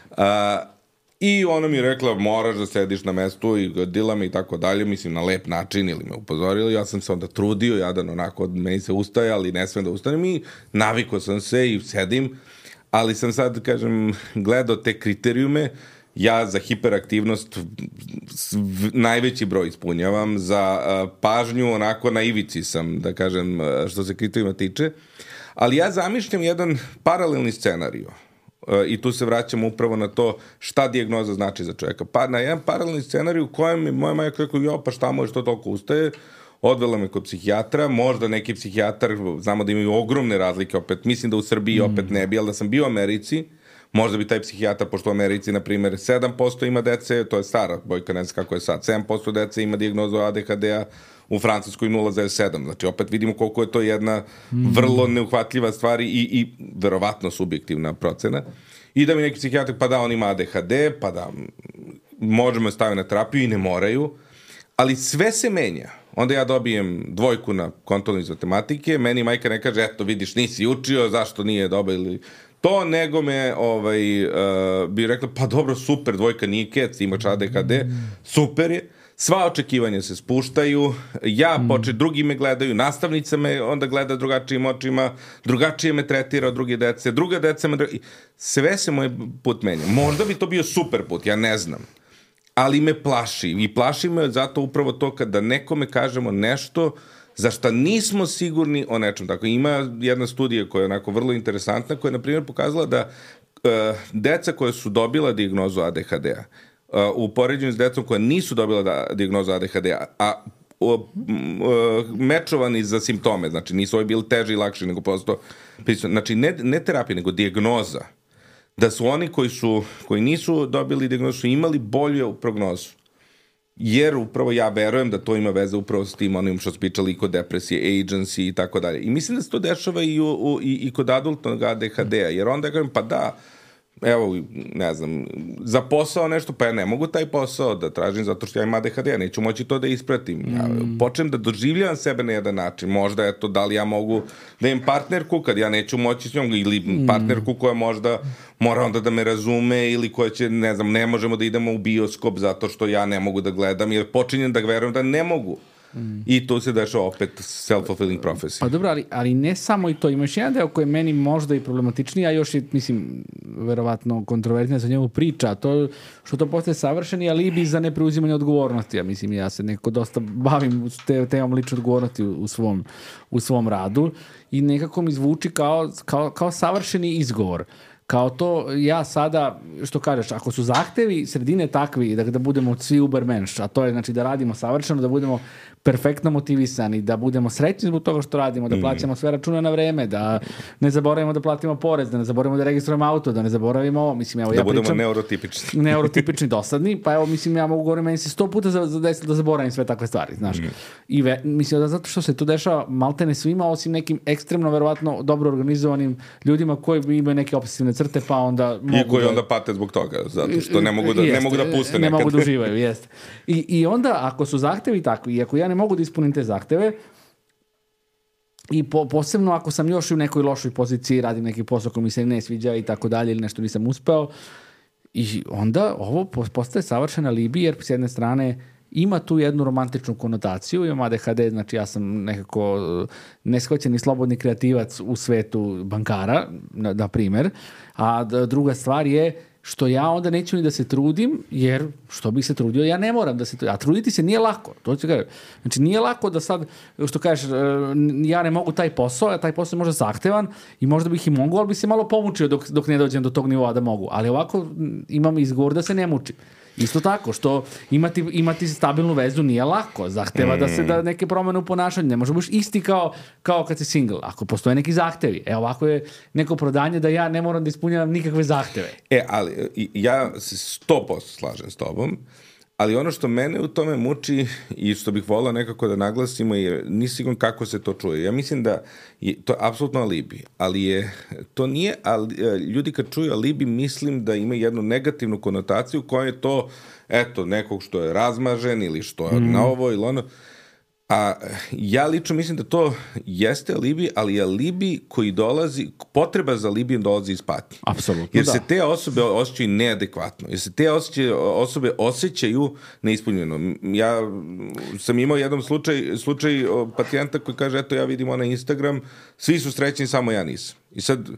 I ona mi je rekla, moraš da sediš na mestu i godila me i tako dalje, mislim na lep način ili me upozorila. Ja sam se onda trudio, jadan onako, od meni se ustaje, ali ne smem da ustanem i navikao sam se i sedim. Ali sam sad, kažem, gledao te kriterijume, ja za hiperaktivnost najveći broj ispunjavam, za pažnju onako na ivici sam, da kažem, što se kriterijuma tiče, ali ja zamišljam jedan paralelni scenariju i tu se vraćamo upravo na to šta dijagnoza znači za čovjeka. Pa na jedan paralelni scenariju u kojem mi moja majka rekla, pa šta može, što toliko ustaje, odvela me kod psihijatra, možda neki psihijatar, znamo da imaju ogromne razlike, opet mislim da u Srbiji opet ne bi, ali da sam bio u Americi, možda bi taj psihijatar, pošto u Americi, na primjer, 7% ima dece, to je stara brojka, ne znam kako je sad, 7% dece ima dijagnozu ADHD-a, u Francuskoj 0,7, znači opet vidimo koliko je to jedna vrlo neuhvatljiva stvar i verovatno subjektivna procena. I da mi neki psihijatar, pa da, on ima ADHD, pa da možemo staviti na terapiju i ne moraju, ali sve se menja. Onda ja dobijem 2 na kontrolnu iz matematike, meni majka ne kaže, eto vidiš, nisi učio, zašto nije dobro ili to, nego me bi rekla, pa dobro, super, 2 nije kec, imaš ADHD, super je, Sva očekivanja se spuštaju, drugi me gledaju, nastavnica me onda gleda drugačijim očima, drugačije me tretira od druge dece, druga deca me... Sve se moj put menja. Možda bi to bio super put, ja ne znam. Ali me plaši. I plaši me zato upravo to kada nekome kažemo nešto za šta nismo sigurni o nečem. Tako, ima jedna studija koja je onako vrlo interesantna, koja je, na primjer, pokazala da deca koja su dobila dijagnozu ADHD-a, u poređenju s decom koja nisu dobila dijagnozu ADHD-a, a mečovani za simptome, znači nisu ovi bili teži i lakši, nego prosto, znači ne terapija, nego dijagnoza, da su oni koji nisu dobili dijagnozu imali bolju prognozu. Jer upravo ja verujem da to ima veze upravo s tim onim što su pričali i kod depresije, agency i tako dalje. I mislim da se to dešava i kod adultnog ADHD-a, jer onda kažem, pa da, evo, ne znam, za posao nešto, pa ja ne mogu taj posao da tražim zato što ja imam ADHD, ja neću moći to da ispratim. Ja počnem da doživljavam sebe na jedan način. Možda, eto, da li ja mogu da imam partnerku kad ja neću moći s njom, ili partnerku koja možda mora onda da me razume, ili koja će, ne znam, ne možemo da idemo u bioskop zato što ja ne mogu da gledam, jer počinjem da verujem da ne mogu. I tu se dešava opet self-fulfilling prophecy. Pa dobro, ali ne samo i to. Imaš jedan deo koji je meni možda i problematičniji, a još je, mislim, verovatno kontroverznija za njemu priča, to što to postaje savršeni alibi za nepreuzimanje odgovornosti. Ja mislim, ja se nekako dosta bavim temom lične odgovornosti u svom radu i nekako mi zvuči kao savršeni izgovor. Kao to, ja sada, što kažeš, ako su zahtevi sredine takvi da budemo svi ubermensch, a to je znači da radimo savršeno, da budemo perfektno motivisani, da budemo srećni zbog toga što radimo, da plaćamo sve račune na vreme, da ne zaboravimo da platimo porez, da ne zaboravimo da registrujemo auto, da ne zaboravimo ovo. Mislim, evo, da budemo neurotipični. Neurotipični, dosadni, pa evo, mislim, ja mogu govoriti, meni se 100 puta da zaboravim sve takve stvari, znaš. I mislim da zato što se to dešava maltene svima, osim nekim ekstremno, verovatno, dobro organizovanim ljudima koji imaju neke obsesivne crte, pa onda mogu i koji onda pate zbog toga, zato što ne mogu da puste nekad. Ne mogu da uživaju, jeste. I onda, ako su zahtevi takvi, i ako ja ne mogu da ispunim te zahteve, i posebno ako sam još u nekoj lošoj poziciji, radim neki posao koji mi se ne sviđa i tako dalje, ili nešto nisam uspeo, i onda ovo postaje savršena alibi, jer s jedne strane ima tu jednu romantičnu konotaciju, imam ADHD, znači ja sam nekako neshvaćeni slobodni kreativac u svetu bankara, na primer, a druga stvar je što ja onda neću ni da se trudim, jer što bih se trudio, ja ne moram da se trudim. A truditi se nije lako. To ću kažem. Znači nije lako da sad, što kažeš, ja ne mogu taj posao, a taj posao je možda zahtevan i možda bih i mogu, ali bi se malo pomučio dok ne dođem do tog nivoa da mogu. Ali ovako imam izgovor da se ne mučim. Isto tako, što imati stabilnu vezu nije lako. Zahteva da neke promene u ponašanju. Ne može biti isti kao kad si single. Ako postoje neki zahtevi. Ovako je neko prodanje da ja ne moram da ispunjavam nikakve zahteve. Ali ja se 100% slažem s tobom, ali ono što mene u tome muči i što bih volao nekako da naglasimo je, nisi siguran kako se to čuje. Ja mislim da je to apsolutno alibi, ali to nije, ljudi kad čuju alibi mislim da ima jednu negativnu konotaciju koja je to, eto, nekog što je razmažen ili što je na ovo ili ono. A ja lično mislim da to jeste alibi, ali je alibi koji dolazi, potreba za alibijem dolazi iz patnje. Apsolutno, jer se te osobe osjećaju neadekvatno, jer se te osobe osjećaju neispunjeno. Ja sam imao jedan slučaj pacijenta koji kaže, eto ja vidim na Instagram, svi su srećni, samo ja nisam. I sad,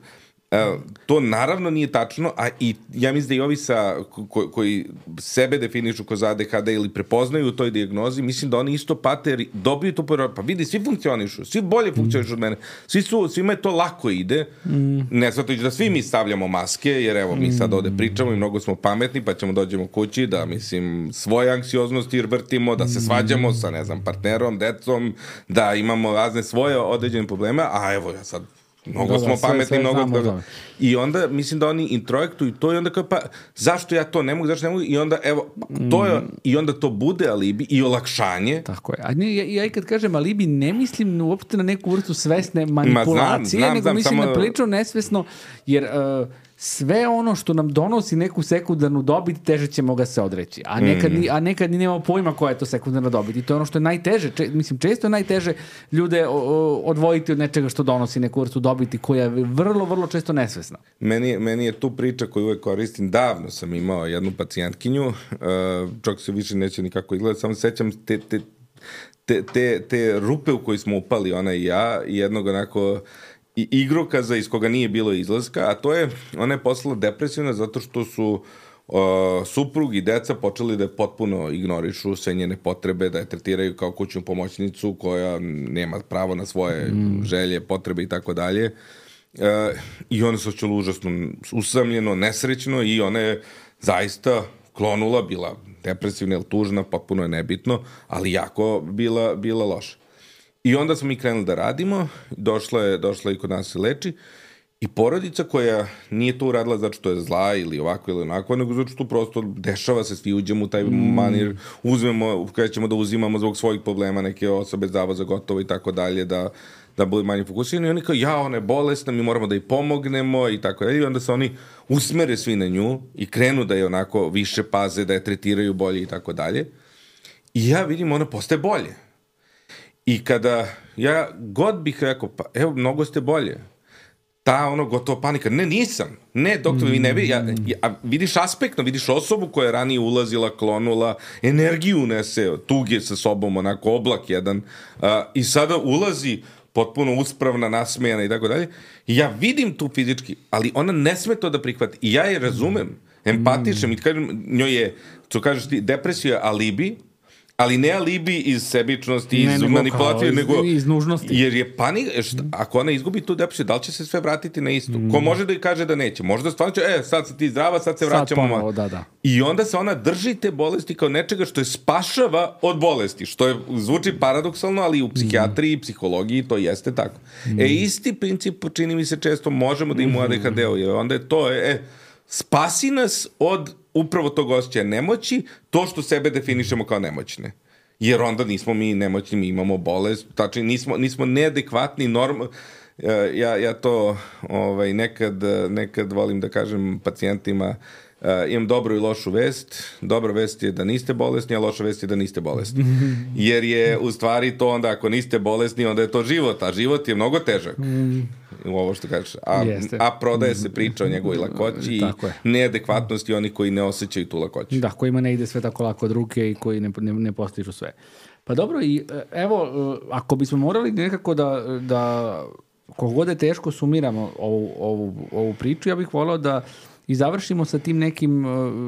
to naravno nije tačno, a i ja mislim da i ovi koji sebe definišu kao ADHD ili prepoznaju u toj dijagnozi, mislim da oni isto pate, dobiju to pa vidi, svi funkcionišu, svi bolje funkcionišu od mene, svima je to lako ide, ne zato da svi mi stavljamo maske, jer evo mi sad ovde pričamo i mnogo smo pametni, pa ćemo dođemo kući da, mislim, svoje anksioznosti vrtimo, da se svađamo sa, ne znam, partnerom, decom, da imamo razne svoje određene probleme, a evo ja sad mnogo smo pametni, mnogo. I onda mislim da oni introjektuju to i onda kao, pa zašto ja to ne mogu, i onda evo, to je, i onda to bude alibi i olakšanje. Tako je. A ja i kad kažem alibi, ne mislim uopšte na neku vrstu svesne manipulacije, nego mislim na prilično nesvesno, jer sve ono što nam donosi neku sekundarnu dobit, teže ćemo ga se odreći. A nekad ni nema pojma koja je to sekundarna dobit. I to je ono što je najteže. Često je najteže ljude odvojiti od nečega što donosi neku vrstu dobiti koja je vrlo, vrlo često nesvesna. Meni je tu priča koju uvek koristim. Davno sam imao jednu pacijentkinju, čak se više neće nikako izgledati, samo sećam te rupe u koji smo upali, ona i ja, i jednog onako igrokaza iz koga nije bilo izlaska, a to je, ona je postala depresivna zato što su suprug i deca počeli da je potpuno ignorišu sve njene potrebe, da je tretiraju kao kućnu pomoćnicu koja nema pravo na svoje želje, potrebe i tako dalje. I ona se osjećala užasno usamljeno, nesrećno i ona je zaista klonula, bila depresivna ili tužna, potpuno je nebitno, ali jako bila loša. I onda smo mi krenuli da radimo, došla je i kod nas se leči, i porodica koja nije to uradila zato što je zla ili ovako ili onako, nego zato što prosto dešava se, svi uđemo u taj manir, uzmemo, kada ćemo da uzimamo zbog svojih problema neke osobe zdravo za gotovo i tako dalje, da bude manje fokusirani. I oni kao, ona je bolesna, mi moramo da jej pomognemo i tako dalje. I onda se oni usmere svi na nju i krenu da je onako više paze, da je tretiraju bolje i tako dalje. I ja vidim, ona postaje bolje. I kada ja god bih rekao, pa evo, mnogo ste bolje, ta gotovo panika, ne, nisam, ne, doktor, vi ne vidiš aspektno, vidiš osobu koja je ranije ulazila, klonula, energiju nese, tuge sa sobom, onako oblak jedan, i sada ulazi potpuno uspravna, nasmejana i tako dalje, i ja vidim tu fizički, ali ona ne sme to da prihvati, i ja je razumem, empatišem, i kažem, njoj je, što kažeš ti, depresija alibi, ali ne alibi iz sebičnosti, iz manipulacije, nego iz nužnosti. Jer je panika, ako ona izgubi tu depresiju, da li će se sve vratiti na isto? Ko može da joj kaže da neće? Možda stvarno će, sad si ti zdrava, sad se vraćamo. Ponovo, da. I onda se ona drži te bolesti kao nečega što je spašava od bolesti, što je, zvuči paradoksalno, ali u psihijatriji i psihologiji to jeste tako. Isti princip, čini mi se, često možemo da imamo ADHD-u, jer onda je to, spasi nas od upravo tog osjećaja nemoći, to što sebe definišemo kao nemoćne. Jer onda nismo mi nemoćni, mi imamo bolest, tačnije nismo neadekvatni, ja to nekad volim da kažem pacijentima, imam dobru i lošu vest. Dobra vest je da niste bolesni, a loša vest je da niste bolesni. Jer je u stvari to onda, ako niste bolesni, onda je to život, a život je mnogo težak. U ovo što kažeš. A prodaje se priča o njegovoj lakoći i neadekvatnosti onih koji ne osjećaju tu lakoću. Da, kojima ne ide sve tako lako od ruke i koji ne postižu sve. Pa dobro, i evo, ako bismo morali nekako da koliko god je teško sumiramo ovu priču, ja bih volao da i završimo sa tim nekim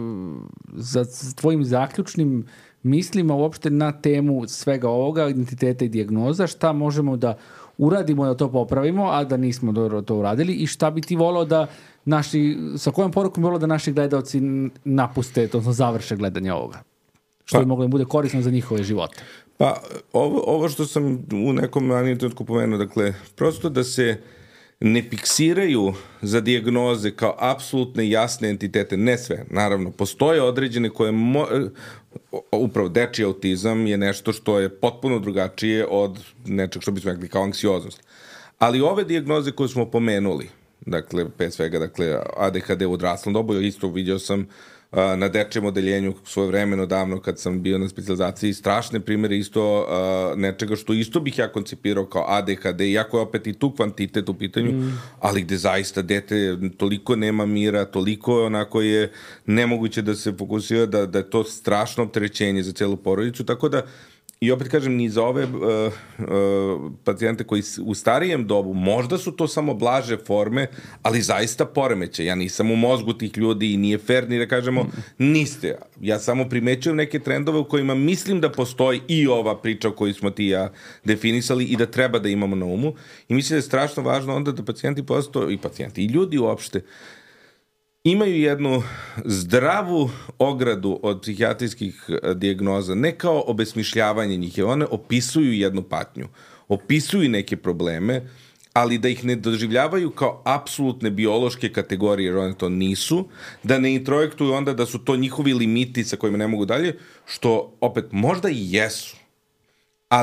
sa tvojim zaključnim mislima uopšte na temu svega ovoga, identiteta i dijagnoza, šta možemo da uradimo da to popravimo, a da nismo dobro to uradili, i šta bi ti volao da sa kojom porukom bi volao da naši gledalci napuste, odnosno završe gledanje ovoga? Što bi moglo da bude korisno za njihove živote? Pa, ovo što sam u nekom ranijem trenutku pomenuo, dakle, prosto da se ne fiksiraju za dijagnoze kao apsolutne jasne entitete, ne sve, naravno, postoje određene koje, upravo dečiji autizam je nešto što je potpuno drugačije od nečeg što bismo rekli kao anksioznost. Ali ove dijagnoze koje smo pomenuli, dakle, pre svega, dakle, ADHD u odraslom dobu, isto vidio sam na dečijem odeljenju svojevremeno davno kad sam bio na specijalizaciji, strašne primere isto nečega što isto bih ja koncipirao kao ADHD, iako je opet i tu kvantitet u pitanju, ali gde zaista dete toliko nema mira, toliko onako je nemoguće da se fokusira, da je to strašno opterećenje za celu porodicu, tako da i opet kažem, ni za ove pacijente koji u starijem dobu, možda su to samo blaže forme, ali zaista poremeće. Ja nisam u mozgu tih ljudi i nije fair ni da kažemo niste. Ja samo primećujem neke trendove u kojima mislim da postoji i ova priča o kojoj smo ti i ja definisali i da treba da imamo na umu. I mislim da je strašno važno onda da pacijenti i ljudi uopšte imaju jednu zdravu ogradu od psihijatrijskih dijagnoza, ne kao obesmišljavanje njih, jer one opisuju jednu patnju, opisuju neke probleme, ali da ih ne doživljavaju kao apsolutne biološke kategorije, jer one to nisu, da ne introjektuju onda da su to njihovi limiti sa kojima ne mogu dalje, što opet možda i jesu, ali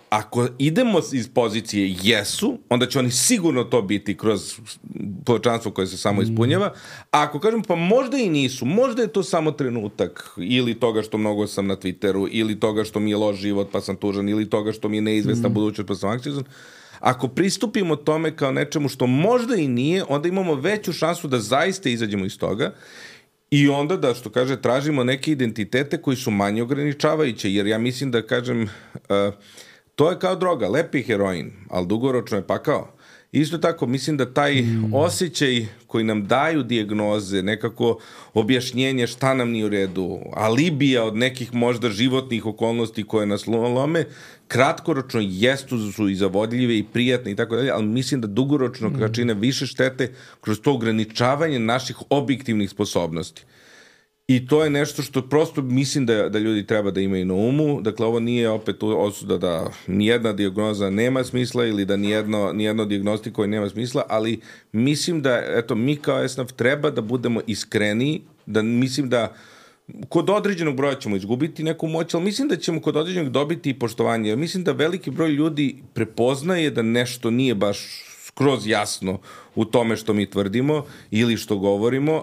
ako idemo iz pozicije jesu, onda će oni sigurno to biti kroz čovječanstvo koje se samo ispunjava. A ako kažem, pa možda i nisu, možda je to samo trenutak ili toga što mnogo sam na Twitteru, ili toga što mi je loš život pa sam tužan, ili toga što mi je neizvesna budućnost pa sam anksiozan. Ako pristupimo tome kao nečemu što možda i nije, onda imamo veću šansu da zaista izađemo iz toga. I onda da, što kaže, tražimo neke identitete koji su manje ograničavajuće, jer ja mislim da, kažem, to je kao droga, lepi heroin, ali dugoročno je pakao. Isto tako, mislim da taj osjećaj koji nam daju dijagnoze, nekako objašnjenje šta nam nije u redu, alibija od nekih možda životnih okolnosti koje nas lome, kratkoročno su i zavodljive i prijatne i tako dalje, ali mislim da dugoročno čine više štete kroz to ograničavanje naših objektivnih sposobnosti. I to je nešto što prosto mislim da ljudi treba da imaju na umu. Dakle, ovo nije opet osuda da nijedna dijagnoza nema smisla ili da nijedno dijagnostikovanje nema smisla, ali mislim da, eto, mi kao SNAF treba da budemo iskreniji, da mislim da kod određenog broja ćemo izgubiti neku moć, ali mislim da ćemo kod određenog dobiti i poštovanje. Mislim da veliki broj ljudi prepoznaje da nešto nije baš skroz jasno u tome što mi tvrdimo ili što govorimo,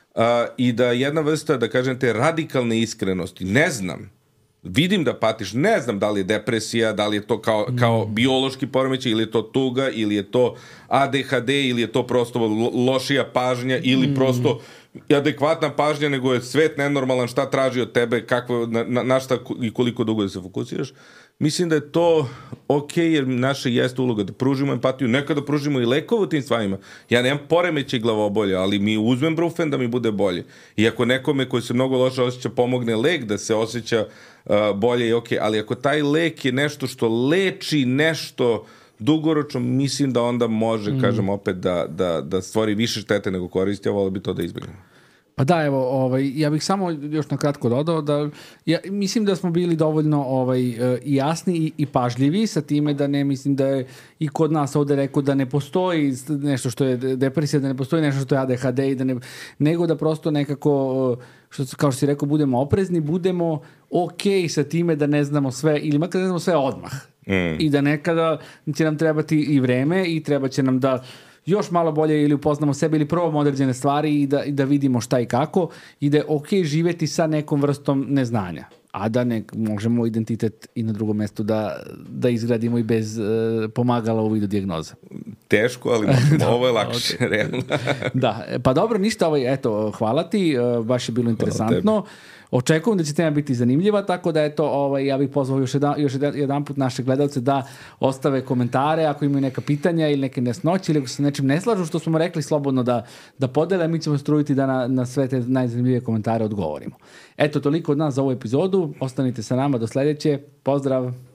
i da jedna vrsta, da kažem, te radikalne iskrenosti, ne znam, vidim da patiš, ne znam da li je depresija, da li je to kao biološki poremećaj, ili je to tuga, ili je to ADHD, ili je to prosto lošija pažnja, ili prosto adekvatna pažnja, nego je svet nenormalan, šta traži od tebe, na šta i koliko dugo da se fokusiraš. Mislim da je to okej, jer naša jeste uloga da pružimo empatiju, nekada pružimo i lekove u tim stvarima. Ja nemam poremećaj glavobolja, ali mi uzmem brufen da mi bude bolje. I ako nekome koji se mnogo loše osjeća pomogne lek da se osjeća bolje, je okej. Ali ako taj lek je nešto što leči nešto dugoročno, mislim da onda može, kažem opet, da stvori više štete nego koristi, a volio bi to da izbjegnemo. Pa da, evo, ja bih samo još na kratko dodao da mislim da smo bili dovoljno i jasni i pažljivi sa time da ne mislim da je i kod nas ovdje rekao da ne postoji nešto što je depresija, da ne postoji nešto što je ADHD i nego da prosto nekako, kao što si rekao, budemo oprezni, budemo okej sa time da ne znamo sve ili makar ne znamo sve odmah. I da nekada će nam trebati i vreme i treba će nam da još malo bolje ili upoznamo sebe ili probamo određene stvari i da vidimo šta i kako i da je okej živjeti sa nekom vrstom neznanja. A da možemo identitet i na drugom mjestu da izgradimo i bez pomagala u vidu dijagnoza. Teško, ali ovo je lakše, realno. Da, pa dobro, ništa, eto, hvala ti, baš je bilo interesantno. Očekujem da će tema biti zanimljiva, tako da eto, ja bih pozvao još jedan put naše gledalce da ostave komentare ako imaju neka pitanja ili neke nesnoće ili ako se nečim ne slažu, što smo rekli, slobodno da podele, mi ćemo strujiti da na sve te najzanimljivije komentare odgovorimo. Eto, toliko od nas za ovu epizodu, ostanite sa nama do sljedeće, pozdrav!